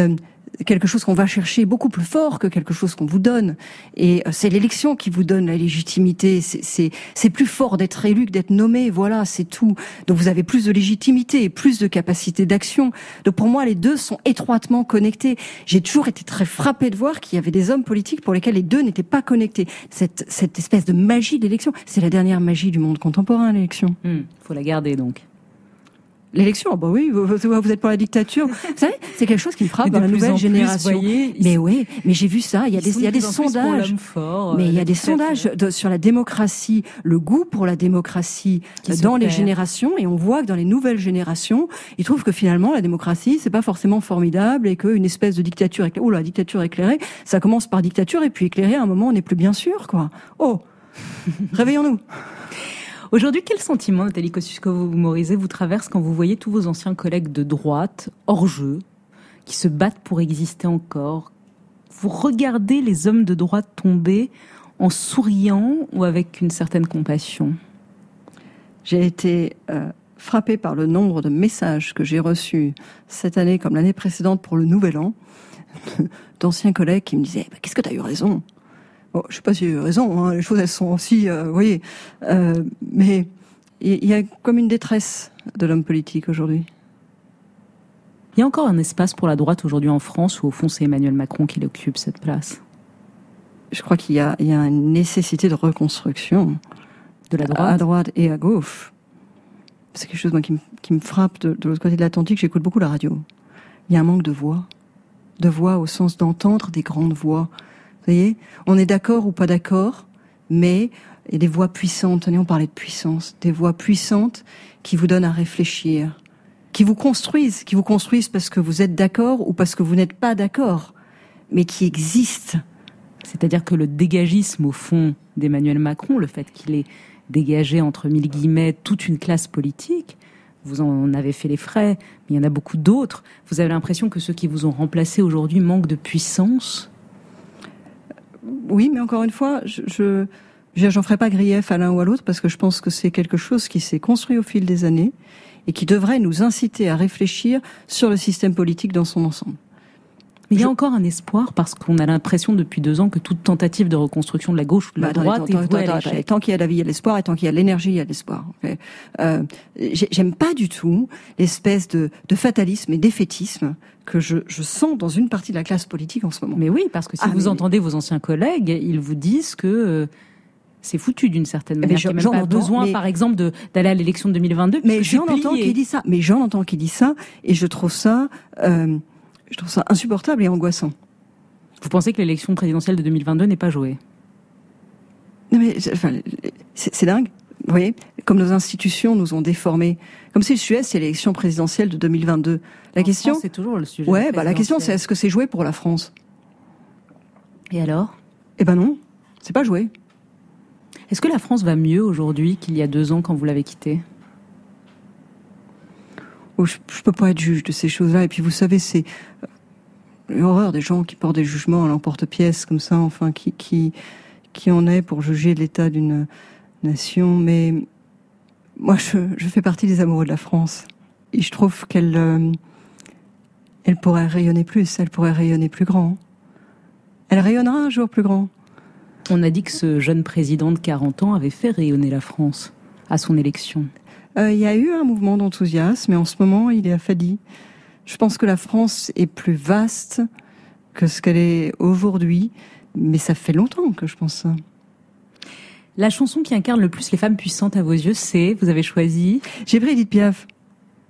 quelque chose qu'on va chercher beaucoup plus fort que quelque chose qu'on vous donne. Et euh, c'est l'élection qui vous donne la légitimité. C'est, c'est, c'est plus fort d'être élu que d'être nommé. Voilà, c'est tout. Donc vous avez plus de légitimité et plus de capacité d'action. Donc pour moi, les deux sont étroitement connectés. J'ai toujours été très frappée de voir qu'il y avait des hommes politiques pour lesquels les deux n'étaient pas connectés. Cette, cette espèce de magie de l'élection, c'est la dernière magie du monde contemporain, l'élection. Mmh, faut la garder donc. L'élection, bah oui, vous, vous êtes pour la dictature. Vous savez, c'est quelque chose qui me frappe dans la nouvelle génération. Plus, voyez, mais oui, mais j'ai vu ça. Il y a des, il y a des sondages. Fort, mais euh, il y a des sondages de, sur la démocratie, le goût pour la démocratie qui dans les générations, et on voit que dans les nouvelles générations, ils trouvent que finalement la démocratie c'est pas forcément formidable et qu'une espèce de dictature éclairée, oh la dictature éclairée, ça commence par dictature et puis éclairée à un moment on n'est plus bien sûr quoi. Oh, réveillons-nous. Aujourd'hui, quel sentiment, Nathalie Kosciusko-Morizet, vous traverse quand vous voyez tous vos anciens collègues de droite, hors jeu, qui se battent pour exister encore? Vous regardez les hommes de droite tomber en souriant ou avec une certaine compassion? J'ai été euh, frappée par le nombre de messages que j'ai reçus cette année, comme l'année précédente pour le Nouvel An, d'anciens collègues qui me disaient bah, « Qu'est-ce que tu as eu raison ?» Bon, je sais pas si j'ai eu raison, hein, les choses elles sont aussi, euh, vous voyez, euh, mais il y a comme une détresse de l'homme politique aujourd'hui. Il y a encore un espace pour la droite aujourd'hui en France où au fond c'est Emmanuel Macron qui occupe cette place. Je crois qu'il y a, il y a une nécessité de reconstruction de la droite, à droite et à gauche. C'est quelque chose moi, qui, me, qui me frappe de, de l'autre côté de l'Atlantique. J'écoute beaucoup la radio. Il y a un manque de voix, de voix au sens d'entendre des grandes voix. Vous voyez, on est d'accord ou pas d'accord, mais il y a des voix puissantes. On parlait de puissance, des voix puissantes qui vous donnent à réfléchir, qui vous construisent, qui vous construisent parce que vous êtes d'accord ou parce que vous n'êtes pas d'accord, mais qui existent. C'est-à-dire que le dégagisme, au fond, d'Emmanuel Macron, le fait qu'il ait dégagé, entre mille guillemets, toute une classe politique, vous en avez fait les frais, mais il y en a beaucoup d'autres. Vous avez l'impression que ceux qui vous ont remplacé aujourd'hui manquent de puissance ? Oui, mais encore une fois, je, je, j'en ferai pas grief à l'un ou à l'autre parce que je pense que c'est quelque chose qui s'est construit au fil des années et qui devrait nous inciter à réfléchir sur le système politique dans son ensemble. Mais il y a encore un espoir parce qu'on a l'impression depuis deux ans que toute tentative de reconstruction de la gauche ou de la bah, droite attends, est vouée à l'échec. Tant qu'il y a la vie, il y a l'espoir, et tant qu'il y a l'énergie, il y a l'espoir. Okay. Euh, j'aime pas du tout l'espèce de, de fatalisme et d'effétisme que je, je sens dans une partie de la classe politique en ce moment. Mais oui, parce que si ah, vous mais... entendez vos anciens collègues, ils vous disent que euh, c'est foutu d'une certaine manière. Il n'y a même pas besoin, mais... par exemple, de, d'aller à l'élection de deux mille vingt-deux. Mais j'en entends qui dit ça. Mais j'en entends qui dit ça, et je trouve ça. Euh, Je trouve ça insupportable et angoissant. Vous pensez que l'élection présidentielle de deux mille vingt-deux n'est pas jouée ? Non mais, enfin, c'est, c'est dingue. Vous voyez, comme nos institutions nous ont déformés. Comme si le Suez, c'est l'élection présidentielle de deux mille vingt-deux. La en question, France, c'est toujours le sujet. Ouais, bah la question, c'est est-ce que c'est joué pour la France ? Et alors ? Eh ben non, c'est pas joué. Est-ce que la France va mieux aujourd'hui qu'il y a deux ans quand vous l'avez quittée ? Je ne peux pas être juge de ces choses-là. Et puis, vous savez, c'est l'horreur des gens qui portent des jugements à l'emporte-pièce, comme ça, enfin, qui, qui, qui en est pour juger de l'état d'une nation. Mais moi, je, je fais partie des amoureux de la France. Et je trouve qu'elle euh, elle pourrait rayonner plus, elle pourrait rayonner plus grand. Elle rayonnera un jour plus grand. On a dit que ce jeune président de quarante ans avait fait rayonner la France à son élection. Il euh, y a eu un mouvement d'enthousiasme, mais en ce moment, il est affadi. Je pense que la France est plus vaste que ce qu'elle est aujourd'hui, mais ça fait longtemps que je pense ça. La chanson qui incarne le plus les femmes puissantes à vos yeux, c'est, vous avez choisi ? J'ai pris Edith Piaf. Laquelle ?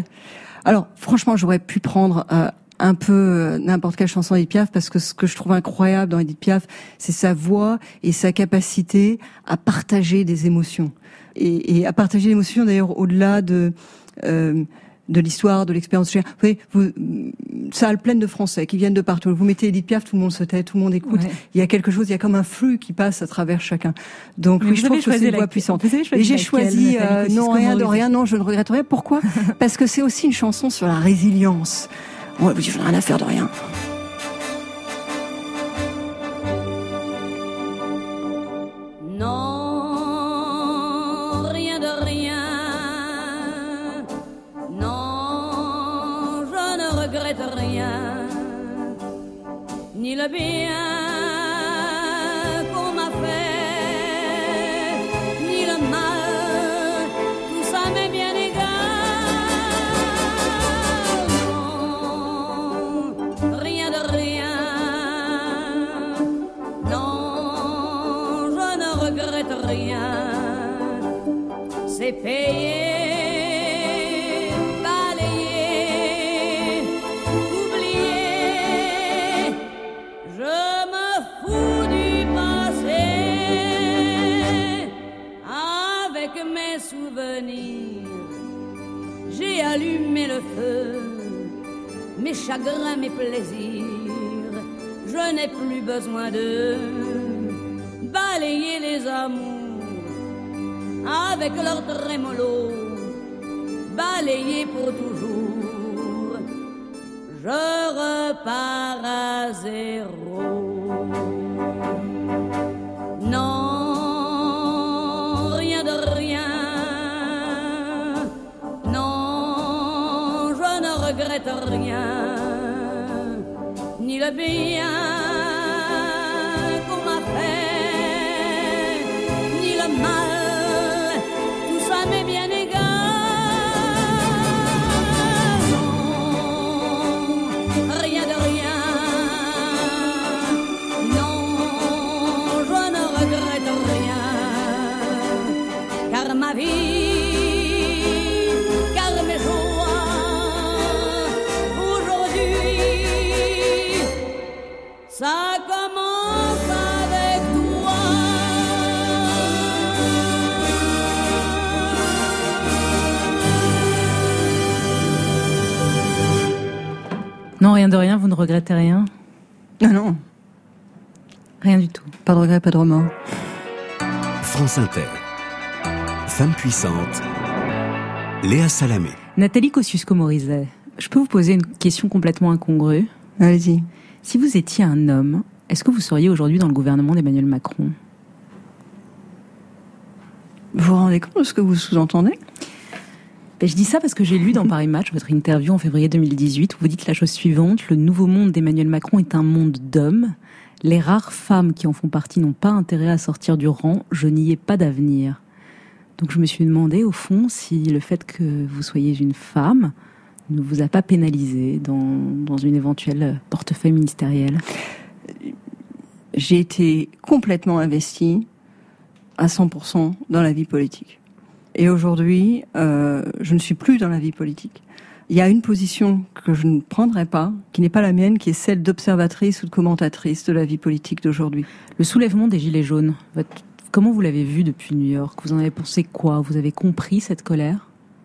Alors, franchement, j'aurais pu prendre euh, un peu euh, n'importe quelle chanson d'Edith Piaf, parce que ce que je trouve incroyable dans Edith Piaf, c'est sa voix et sa capacité à partager des émotions. Et, et à partager l'émotion d'ailleurs au-delà de euh, de l'histoire, de l'expérience. Vous voyez, vous, salle pleine de Français qui viennent de partout. Vous mettez Edith Piaf, tout le monde se tait, tout le monde écoute. Ouais. Il y a quelque chose, il y a comme un flux qui passe à travers chacun. Donc oui, je trouve que c'est une voix puissante. Et j'ai choisi euh, non rien de rien, non, je ne regrette rien. Pourquoi ? Parce que c'est aussi une chanson sur la résilience. Moi, je n'ai rien à faire de rien. ni le bien qu'on m'a fait, ni le mal, tout ça m'est bien égal. Non, rien de rien, non, je ne regrette rien, c'est payé. J'ai allumé le feu, mes chagrins, mes plaisirs. Je n'ai plus besoin de balayer les amours avec leur trémolo, balayer pour toujours. Je repars à zéro. Non. Rien, ni le bien qu'on m'a fait, ni le mal, tout ça m'est bien égal. Non, rien de rien, non, je ne regrette rien, car ma vie, ça commence avec toi. Non, rien de rien, vous ne regrettez rien? Non, non. Rien du tout. Pas de regret, pas de remords. France Inter. Femme puissante. Léa Salamé. Nathalie Kosciusko-Morizet, je peux vous poser une question complètement incongrue? Allez-y. Si vous étiez un homme, est-ce que vous seriez aujourd'hui dans le gouvernement d'Emmanuel Macron? Vous vous rendez compte de ce que vous sous-entendez? Ben, je dis ça parce que j'ai lu dans Paris Match votre interview en février deux mille dix-huit où vous dites la chose suivante: le nouveau monde d'Emmanuel Macron est un monde d'hommes. Les rares femmes qui en font partie n'ont pas intérêt à sortir du rang. Je n'y ai pas d'avenir. Donc je me suis demandé au fond si le fait que vous soyez une femme ne vous a pas pénalisé dans, dans une éventuelle portefeuille ministériel? J'ai été complètement investie à cent pour cent dans la vie politique. Et aujourd'hui, euh, je ne suis plus dans la vie politique. Il y a une position que je ne prendrai pas, qui n'est pas la mienne, qui est celle d'observatrice ou de commentatrice de la vie politique d'aujourd'hui. Le soulèvement des Gilets jaunes, votre, comment vous l'avez vu depuis New York? Vous en avez pensé quoi? Vous avez compris cette colère?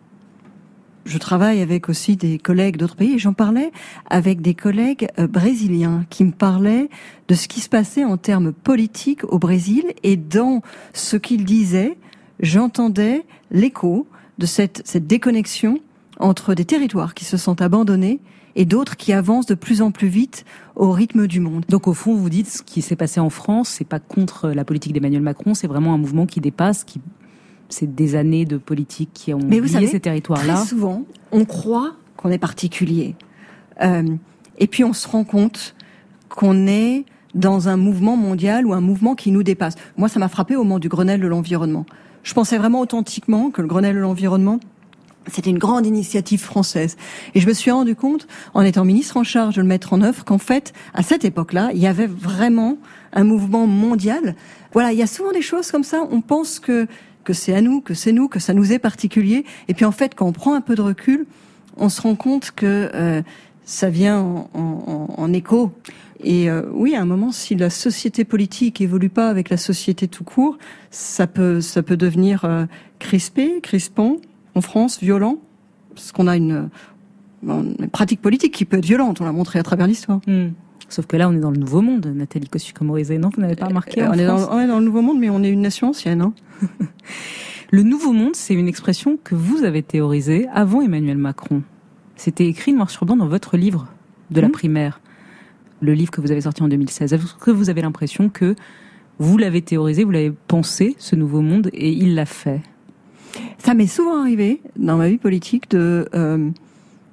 Je travaille avec aussi des collègues d'autres pays et j'en parlais avec des collègues euh, brésiliens qui me parlaient de ce qui se passait en termes politiques au Brésil, et dans ce qu'ils disaient, j'entendais l'écho de cette, cette déconnexion entre des territoires qui se sentent abandonnés et d'autres qui avancent de plus en plus vite au rythme du monde. Donc au fond, vous dites ce qui s'est passé en France, c'est pas contre la politique d'Emmanuel Macron, c'est vraiment un mouvement qui dépasse, qui c'est des années de politique qui ont Mais vous lié savez, ces territoires-là. Très souvent, on croit qu'on est particulier. Euh, et puis on se rend compte qu'on est dans un mouvement mondial ou un mouvement qui nous dépasse. Moi, ça m'a frappé au moment du Grenelle de l'environnement. Je pensais vraiment authentiquement que le Grenelle de l'environnement, c'était une grande initiative française. Et je me suis rendu compte, en étant ministre en charge de le mettre en œuvre, qu'en fait, à cette époque-là, il y avait vraiment un mouvement mondial. Voilà, il y a souvent des choses comme ça, on pense que que c'est à nous, que c'est nous, que ça nous est particulier. Et puis en fait, quand on prend un peu de recul, on se rend compte que euh, ça vient en, en, en écho. Et euh, oui, à un moment, si la société politique évolue pas avec la société tout court, ça peut, ça peut devenir euh, crispé, crispant, en France, violent, parce qu'on a une, une pratique politique qui peut être violente, on l'a montré à travers l'histoire. Mmh. Sauf que là, on est dans le nouveau monde, Nathalie Kosciusko-Morizet, non? Vous n'avez pas remarqué euh, en on, est France dans, on est dans le nouveau monde, mais on est une nation ancienne. Hein. Le nouveau monde, c'est une expression que vous avez théorisée avant Emmanuel Macron. C'était écrit noir sur blanc dans votre livre de la mmh. primaire, le livre que vous avez sorti en deux mille seize. Est-ce que vous avez l'impression que vous l'avez théorisé, vous l'avez pensé, ce nouveau monde, et il l'a fait? Ça m'est souvent arrivé, dans ma vie politique, de... Euh,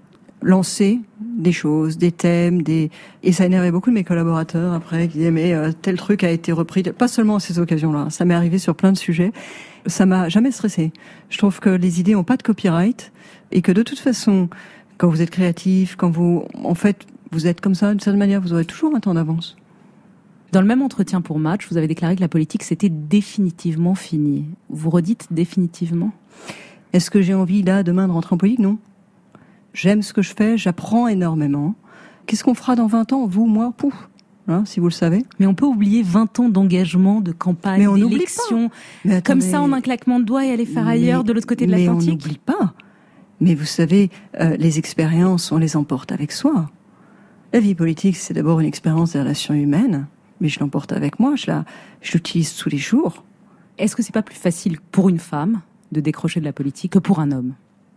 lancer des choses, des thèmes, des et ça énervait beaucoup de mes collaborateurs après qui disaient mais euh, tel truc a été repris, pas seulement à ces occasions-là, ça m'est arrivé sur plein de sujets. Ça m'a jamais stressé. Je trouve que les idées ont pas de copyright et que de toute façon, quand vous êtes créatif, quand vous en fait vous êtes comme ça d'une certaine manière, vous aurez toujours un temps d'avance. Dans le même entretien pour Match, vous avez déclaré que la politique c'était définitivement fini. Vous redites définitivement ? Est-ce que j'ai envie là demain de rentrer en politique ? Non. J'aime ce que je fais, j'apprends énormément. Qu'est-ce qu'on fera dans vingt ans, vous, moi, pouf, hein, si vous le savez. Mais on peut oublier vingt ans d'engagement, de campagne, mais on d'élection, mais comme ça en un claquement de doigts et aller faire ailleurs mais, de l'autre côté de mais l'Atlantique. Mais on n'oublie pas. Mais vous savez, euh, les expériences, on les emporte avec soi. La vie politique, c'est d'abord une expérience des relations humaines, mais je l'emporte avec moi, je, la, je l'utilise tous les jours. Est-ce que c'est pas plus facile pour une femme de décrocher de la politique que pour un homme ?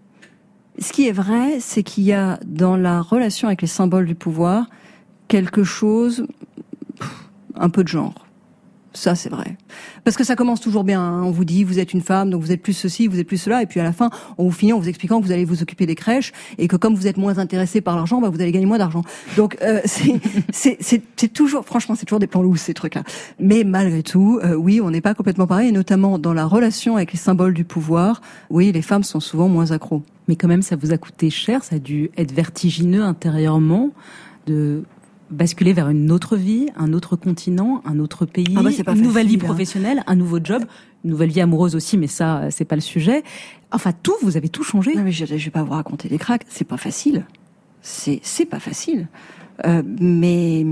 Ce qui est vrai, c'est qu'il y a dans la relation avec les symboles du pouvoir quelque chose, pff, un peu de genre. Ça, c'est vrai. Parce que ça commence toujours bien. Hein. On vous dit, vous êtes une femme, donc vous êtes plus ceci, vous êtes plus cela. Et puis à la fin, on vous finit en vous expliquant que vous allez vous occuper des crèches et que comme vous êtes moins intéressé par l'argent, bah, vous allez gagner moins d'argent. Donc euh, c'est, c'est, c'est, c'est toujours, franchement, c'est toujours des plans loups, ces trucs-là. Mais malgré tout, euh, oui, on n'est pas complètement pareil. Et notamment dans la relation avec les symboles du pouvoir, oui, les femmes sont souvent moins accros. Mais quand même, ça vous a coûté cher, ça a dû être vertigineux intérieurement de basculer vers une autre vie, un autre continent, un autre pays, ah bah c'est pas une facile, nouvelle vie hein. professionnelle, un nouveau job, une nouvelle vie amoureuse aussi, mais ça, c'est pas le sujet. Enfin, tout, vous avez tout changé. Non, mais je, je vais pas vous raconter des cracks, c'est pas facile. C'est, c'est pas facile. Euh, mais,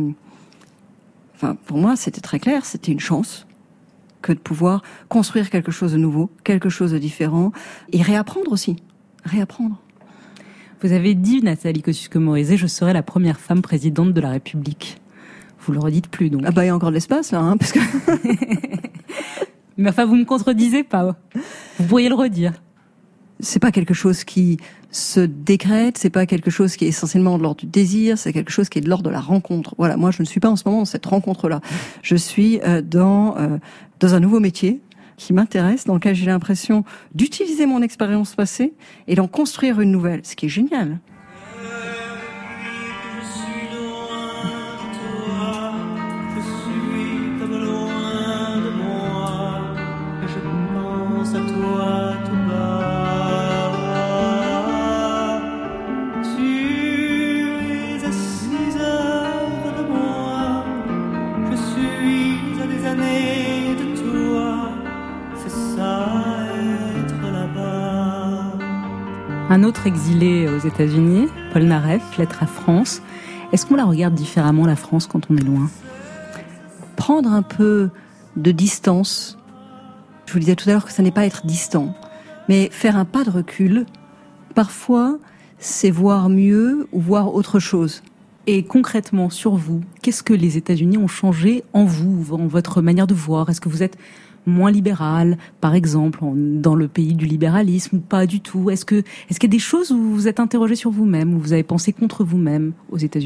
enfin, pour moi, c'était très clair, c'était une chance que de pouvoir construire quelque chose de nouveau, quelque chose de différent, et réapprendre aussi. Réapprendre. Vous avez dit, Nathalie Kosciusko-Morizet, je serai la première femme présidente de la République. Vous le redites plus, donc. Ah bah, il y a encore de l'espace, là, hein, parce que... Mais enfin, vous me contredisez pas. Vous pourriez le redire. C'est pas quelque chose qui se décrète, c'est pas quelque chose qui est essentiellement de l'ordre du désir, c'est quelque chose qui est de l'ordre de la rencontre. Voilà, moi, je ne suis pas en ce moment dans cette rencontre-là. Je suis euh, dans, euh, dans un nouveau métier qui m'intéresse, dans lequel j'ai l'impression d'utiliser mon expérience passée et d'en construire une nouvelle, ce qui est génial. Un autre exilé aux États-Unis, Paul Naref, Lettre à France. Est-ce qu'on la regarde différemment, la France, quand on est loin ? Prendre un peu de distance. Je vous disais tout à l'heure que ça n'est pas être distant, mais faire un pas de recul, parfois, c'est voir mieux ou voir autre chose. Et concrètement, sur vous, qu'est-ce que les États-Unis ont changé en vous, en votre manière de voir ? Est-ce que vous êtes moins libéral, par exemple, dans le pays du libéralisme, ou pas du tout ? Est-ce que, est-ce qu'il y a des choses où vous vous êtes interrogé sur vous-même, où vous avez pensé contre vous-même aux États-Unis ?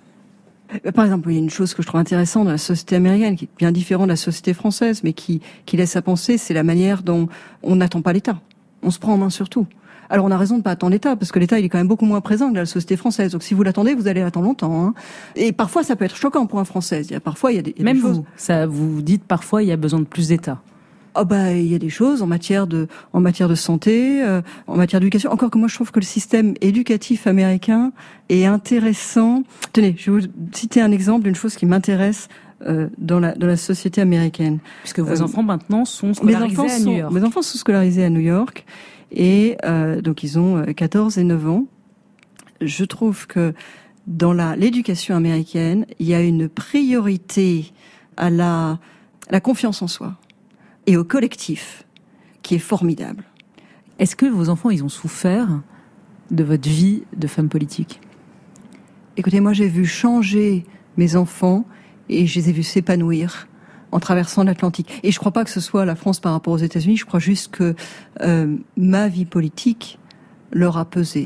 Par exemple, il y a une chose que je trouve intéressante dans la société américaine, qui est bien différente de la société française, mais qui, qui laisse à penser, c'est la manière dont on n'attend pas l'État. On se prend en main sur tout. Alors on a raison de pas attendre l'État, parce que l'État il est quand même beaucoup moins présent que dans la société française. Donc si vous l'attendez, vous allez attendre longtemps. Hein. Et parfois ça peut être choquant pour un Français. Il y a parfois il y a des, il y a même des vous, choses... ça vous dites parfois il y a besoin de plus d'État. Oh bah il y a des choses en matière de en matière de santé, euh, en matière d'éducation. Encore que moi je trouve que le système éducatif américain est intéressant. Tenez, je vais vous citer un exemple d'une chose qui m'intéresse. Euh, dans la dans la société américaine. Puisque vos euh, enfants maintenant sont scolarisés mes enfants à New York. Sont, mes enfants sont scolarisés à New York et euh, donc ils ont quatorze et neuf ans. Je trouve que dans la l'éducation américaine, il y a une priorité à la à la confiance en soi et au collectif qui est formidable. Est-ce que vos enfants ils ont souffert de votre vie de femme politique ? Écoutez, moi j'ai vu changer mes enfants et je les ai vus s'épanouir en traversant l'Atlantique. Et je crois pas que ce soit la France par rapport aux États-Unis, je crois juste que euh, ma vie politique leur a pesé.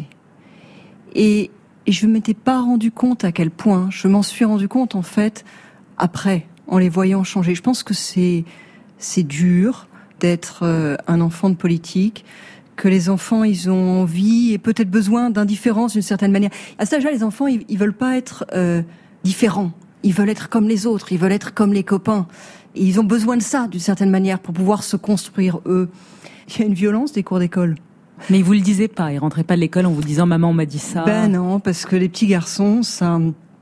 Et, et je ne m'étais pas rendu compte à quel point, je m'en suis rendu compte en fait après, en les voyant changer. Je pense que c'est, c'est dur d'être euh, un enfant de politique, que les enfants, ils ont envie et peut-être besoin d'indifférence d'une certaine manière. À cet âge-là, les enfants, ils, ils veulent pas être euh, différents. Ils veulent être comme les autres. Ils veulent être comme les copains. Et ils ont besoin de ça, d'une certaine manière, pour pouvoir se construire eux. Il y a une violence des cours d'école. Mais ils vous le disaient pas. Ils rentraient pas de l'école en vous disant maman on m'a dit ça. Ben non, parce que les petits garçons, ça,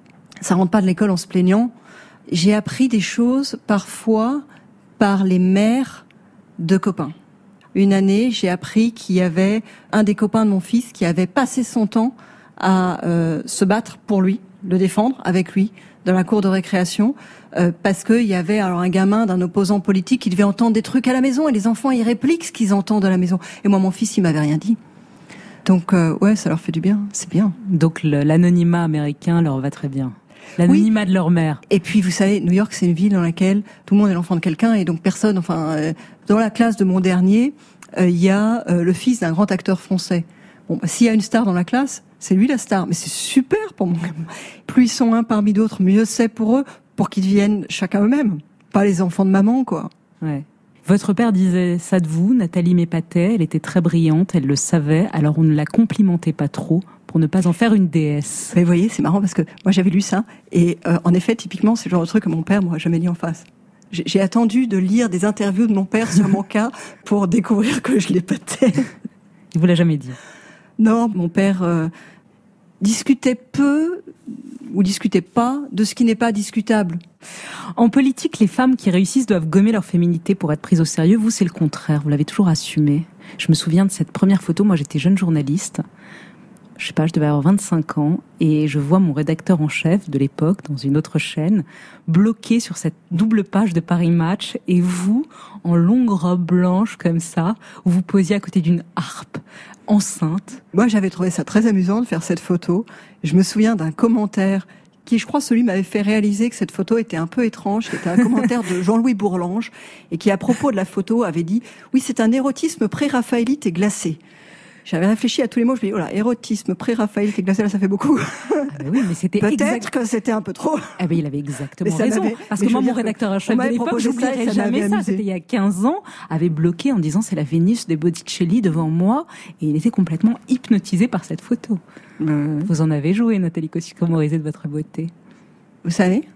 ça rentre pas de l'école en se plaignant. J'ai appris des choses parfois par les mères de copains. Une année, j'ai appris qu'il y avait un des copains de mon fils qui avait passé son temps à euh, se battre pour lui, le défendre avec lui dans la cour de récréation, euh, parce qu'il y avait alors un gamin d'un opposant politique qui devait entendre des trucs à la maison et les enfants ils répliquent ce qu'ils entendent à la maison. Et moi, mon fils, il m'avait rien dit. Donc euh, ouais, ça leur fait du bien, c'est bien. Donc le, l'anonymat américain leur va très bien. L'anonymat oui. de leur mère. Et puis, vous savez, New York, c'est une ville dans laquelle tout le monde est l'enfant de quelqu'un et donc personne, enfin, euh, dans la classe de mon dernier, il euh, y a euh, le fils d'un grand acteur français. Bon, bah, s'il y a une star dans la classe, c'est lui la star. Mais c'est super pour moi. Plus ils sont un parmi d'autres, mieux c'est pour eux, pour qu'ils deviennent chacun eux-mêmes. Pas les enfants de maman, quoi. Ouais. Votre père disait ça de vous, Nathalie m'épatait, elle était très brillante, elle le savait, alors on ne la complimentait pas trop pour ne pas en faire une déesse. Mais vous voyez, c'est marrant parce que moi j'avais lu ça, et euh, en effet, typiquement, c'est le genre de truc que mon père m'aurait jamais dit en face. J'ai, j'ai attendu de lire des interviews de mon père sur mon cas pour découvrir que je l'épatais. Il vous l'a jamais dit? Non, mon père euh, discutait peu ou discutait pas de ce qui n'est pas discutable. En politique, les femmes qui réussissent doivent gommer leur féminité pour être prises au sérieux. Vous, c'est le contraire. Vous l'avez toujours assumé. Je me souviens de cette première photo. Moi, j'étais jeune journaliste. Je sais pas, je devais avoir vingt-cinq ans. Et je vois mon rédacteur en chef de l'époque, dans une autre chaîne, bloqué sur cette double page de Paris Match. Et vous, en longue robe blanche comme ça, où vous posiez à côté d'une harpe, enceinte. Moi, j'avais trouvé ça très amusant de faire cette photo. Je me souviens d'un commentaire qui, je crois, celui m'avait fait réaliser que cette photo était un peu étrange. C'était un commentaire de Jean-Louis Bourlange, et qui, à propos de la photo, avait dit « Oui, c'est un érotisme pré-raphaélite et glacé ». J'avais réfléchi à tous les mots, je me dis « Oh là, érotisme pré-raphaélite et glacé, là, ça fait beaucoup ». Ah ben oui, mais c'était Peut-être exact... que c'était un peu trop. Ah ben il avait exactement raison. Parce que moi, mon rédacteur en chef de l'époque, je n'oublierai jamais ça. C'était il y a quinze ans, avait bloqué en disant « C'est la Vénus de Botticelli devant moi ». Et il était complètement hypnotisé par cette photo. Euh... Vous en avez joué, Nathalie Kosciusko-Morizet, de votre beauté. Vous savez,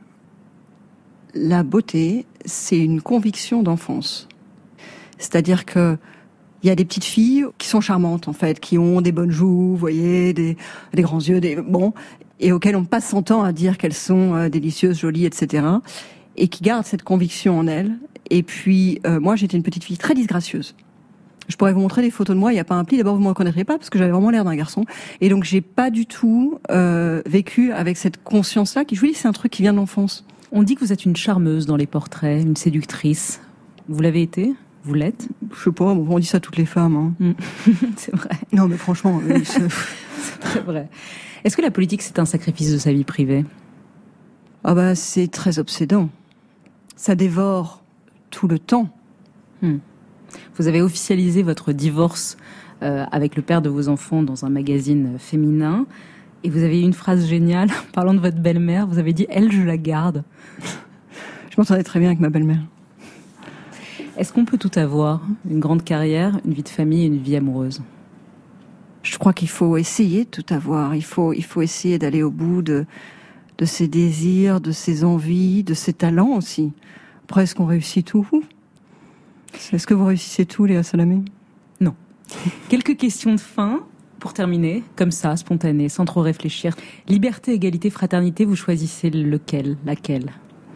la beauté, c'est une conviction d'enfance. C'est-à-dire que il y a des petites filles qui sont charmantes, en fait, qui ont des bonnes joues, vous voyez, des, des grands yeux, des bon, et auxquelles on passe son temps à dire qu'elles sont euh, délicieuses, jolies, et cetera, et qui gardent cette conviction en elles. Et puis, euh, moi, j'étais une petite fille très disgracieuse. Je pourrais vous montrer des photos de moi, il n'y a pas un pli. D'abord, vous ne me reconnaîtriez pas, parce que j'avais vraiment l'air d'un garçon. Et donc, j'ai pas du tout euh, vécu avec cette conscience-là, qui, je vous dis, c'est un truc qui vient de l'enfance. On dit que vous êtes une charmeuse dans les portraits, une séductrice. Vous l'avez été ? Vous l'êtes ? Je sais pas, on dit ça à toutes les femmes. Hein. Mmh. C'est vrai. Non, mais franchement... Oui, c'est... c'est très vrai. Est-ce que la politique, c'est un sacrifice de sa vie privée ? Ah bah, c'est très obsédant. Ça dévore tout le temps. Mmh. Vous avez officialisé votre divorce euh, avec le père de vos enfants dans un magazine féminin. Et vous avez eu une phrase géniale, parlant de votre belle-mère. Vous avez dit « Elle, je la garde ». Je m'entendais très bien avec ma belle-mère. Est-ce qu'on peut tout avoir ? Une grande carrière, une vie de famille et une vie amoureuse ? Je crois qu'il faut essayer de tout avoir. Il faut, il faut essayer d'aller au bout de, de ses désirs, de ses envies, de ses talents aussi. Après, est-ce qu'on réussit tout ? Est-ce que vous réussissez tout, Léa Salamé ? Non. Quelques questions de fin, pour terminer, comme ça, spontané, sans trop réfléchir. Liberté, égalité, fraternité, vous choisissez lequel, laquelle ?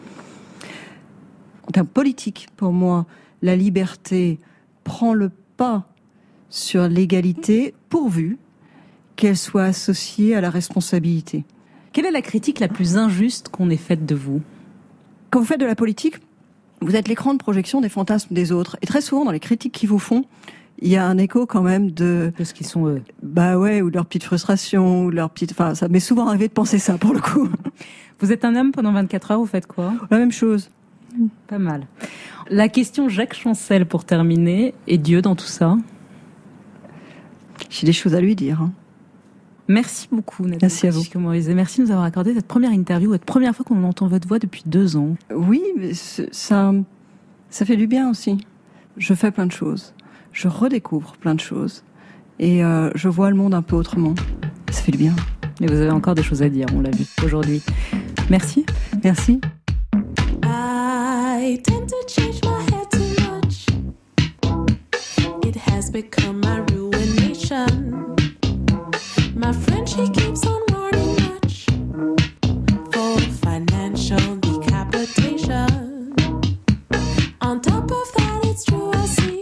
En termes politiques, pour moi, la liberté prend le pas sur l'égalité, pourvu qu'elle soit associée à la responsabilité. Quelle est la critique la plus injuste qu'on ait faite de vous ? Quand vous faites de la politique, vous êtes l'écran de projection des fantasmes des autres. Et très souvent, dans les critiques qu'ils vous font, il y a un écho quand même de... De ce qu'ils sont eux. Bah ouais, ou de leur petite frustration, ou de leur petite... Enfin, ça m'est souvent arrivé de penser ça, pour le coup. Vous êtes un homme pendant vingt-quatre heures, vous faites quoi ? La même chose. Pas mal. La question Jacques Chancel, pour terminer, et Dieu dans tout ça ? J'ai des choses à lui dire. Hein. Merci beaucoup, Nathalie. Merci à vous. Merci de nous avoir accordé cette première interview, cette première fois qu'on entend votre voix depuis deux ans. Oui, mais ça, ça fait du bien aussi. Je fais plein de choses. Je redécouvre plein de choses. et euh, je vois le monde un peu autrement. Ça fait du bien. Et vous avez encore des choses à dire, on l'a vu aujourd'hui. Merci. Merci. I tend to change my hair too much. It has become my ruination. My friend, she keeps on running much for financial decapitation. On top of that, it's true, I see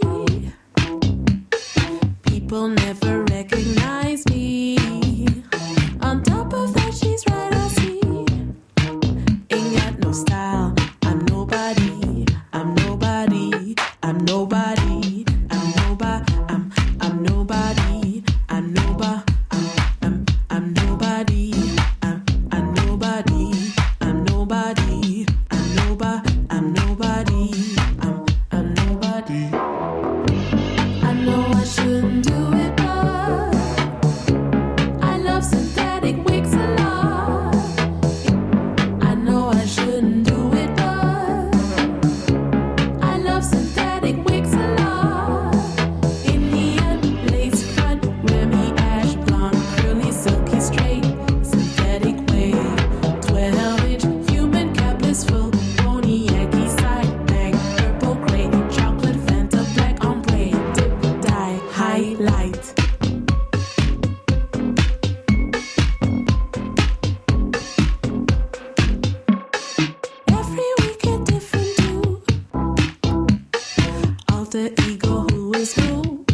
people never recognize me. On top of that, she's right, I see. Ain't got no style. I'm nobody. I'm nobody. I'm nobody. I'm nobody. I'm I'm nobody. I'm nobody. I'm I'm I'm nobody. I'm I'm nobody. I'm nobody. I'm nobody. I'm nobody. I'm I'm nobody. I know I shouldn't do it, but I love synthetic wigs a lot. I know I shouldn't do it, but I love synthetic wigs a lot. Indian lace front, Remy ash blonde, curly, silky, straight, synthetic wave, twelve inch human capless full, pony Yankee side bag, purple gray, chocolate Fanta black ombre, dip dye highlight. Every week a different do. Alter ego, who is who?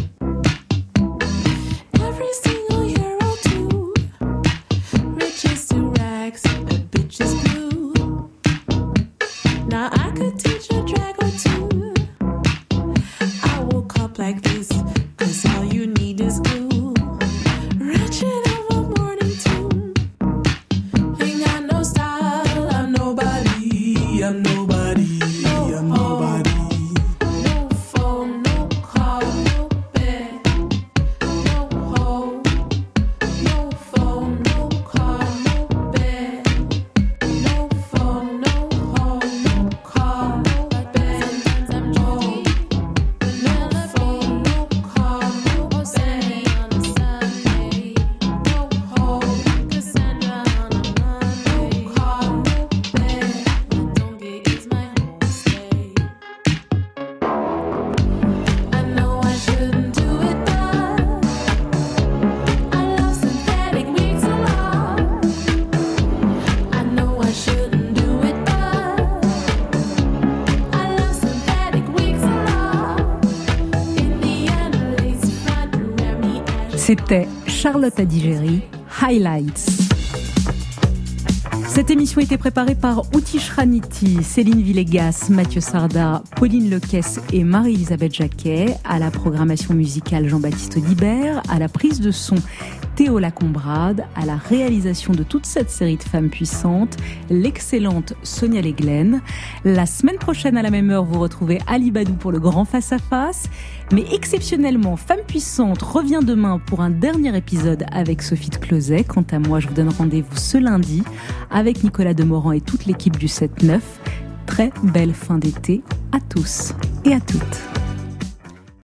Every single year or two. Riches to rags, a bitch is blue. Now I could teach a drag or two. I woke up like this, cause all you need is glue. Wretched of a morning tune. Ain't got no style, I'm nobody, I'm nobody, I'm nobody. No phone, no car, no bed, no home. No phone, no car, no bed. No phone, no home, no car, no bed. Sometimes I'm jolly. No phone, no car, no bed. On a Sunday, no home. Cassandra on a Monday. No car, no bed. Don't get is my homestay. I know I shouldn't do it, but I love synthetic wigs a lot. I know I shouldn't do it, but I love synthetic wigs a lot. Indiana lace front, Remy ash. C'était Charlotte Adigéry, Highlights. Cette émission était préparée par Outi Shraniti, Céline Villegas, Mathieu Sarda, Pauline Lequesse et Marie-Elisabeth Jacquet. À la programmation musicale, Jean-Baptiste Audibert. À la prise de son, Théo Lacombrade. À la réalisation de toute cette série de femmes puissantes, l'excellente Sonia Leglen. La semaine prochaine, à la même heure, vous retrouvez Ali Badou pour le grand face-à-face. Mais exceptionnellement, Femme Puissante revient demain pour un dernier épisode avec Sophie de Closet. Quant à moi, je vous donne rendez-vous ce lundi avec Nicolas Demorand et toute l'équipe du sept neuf. Très belle fin d'été à tous et à toutes.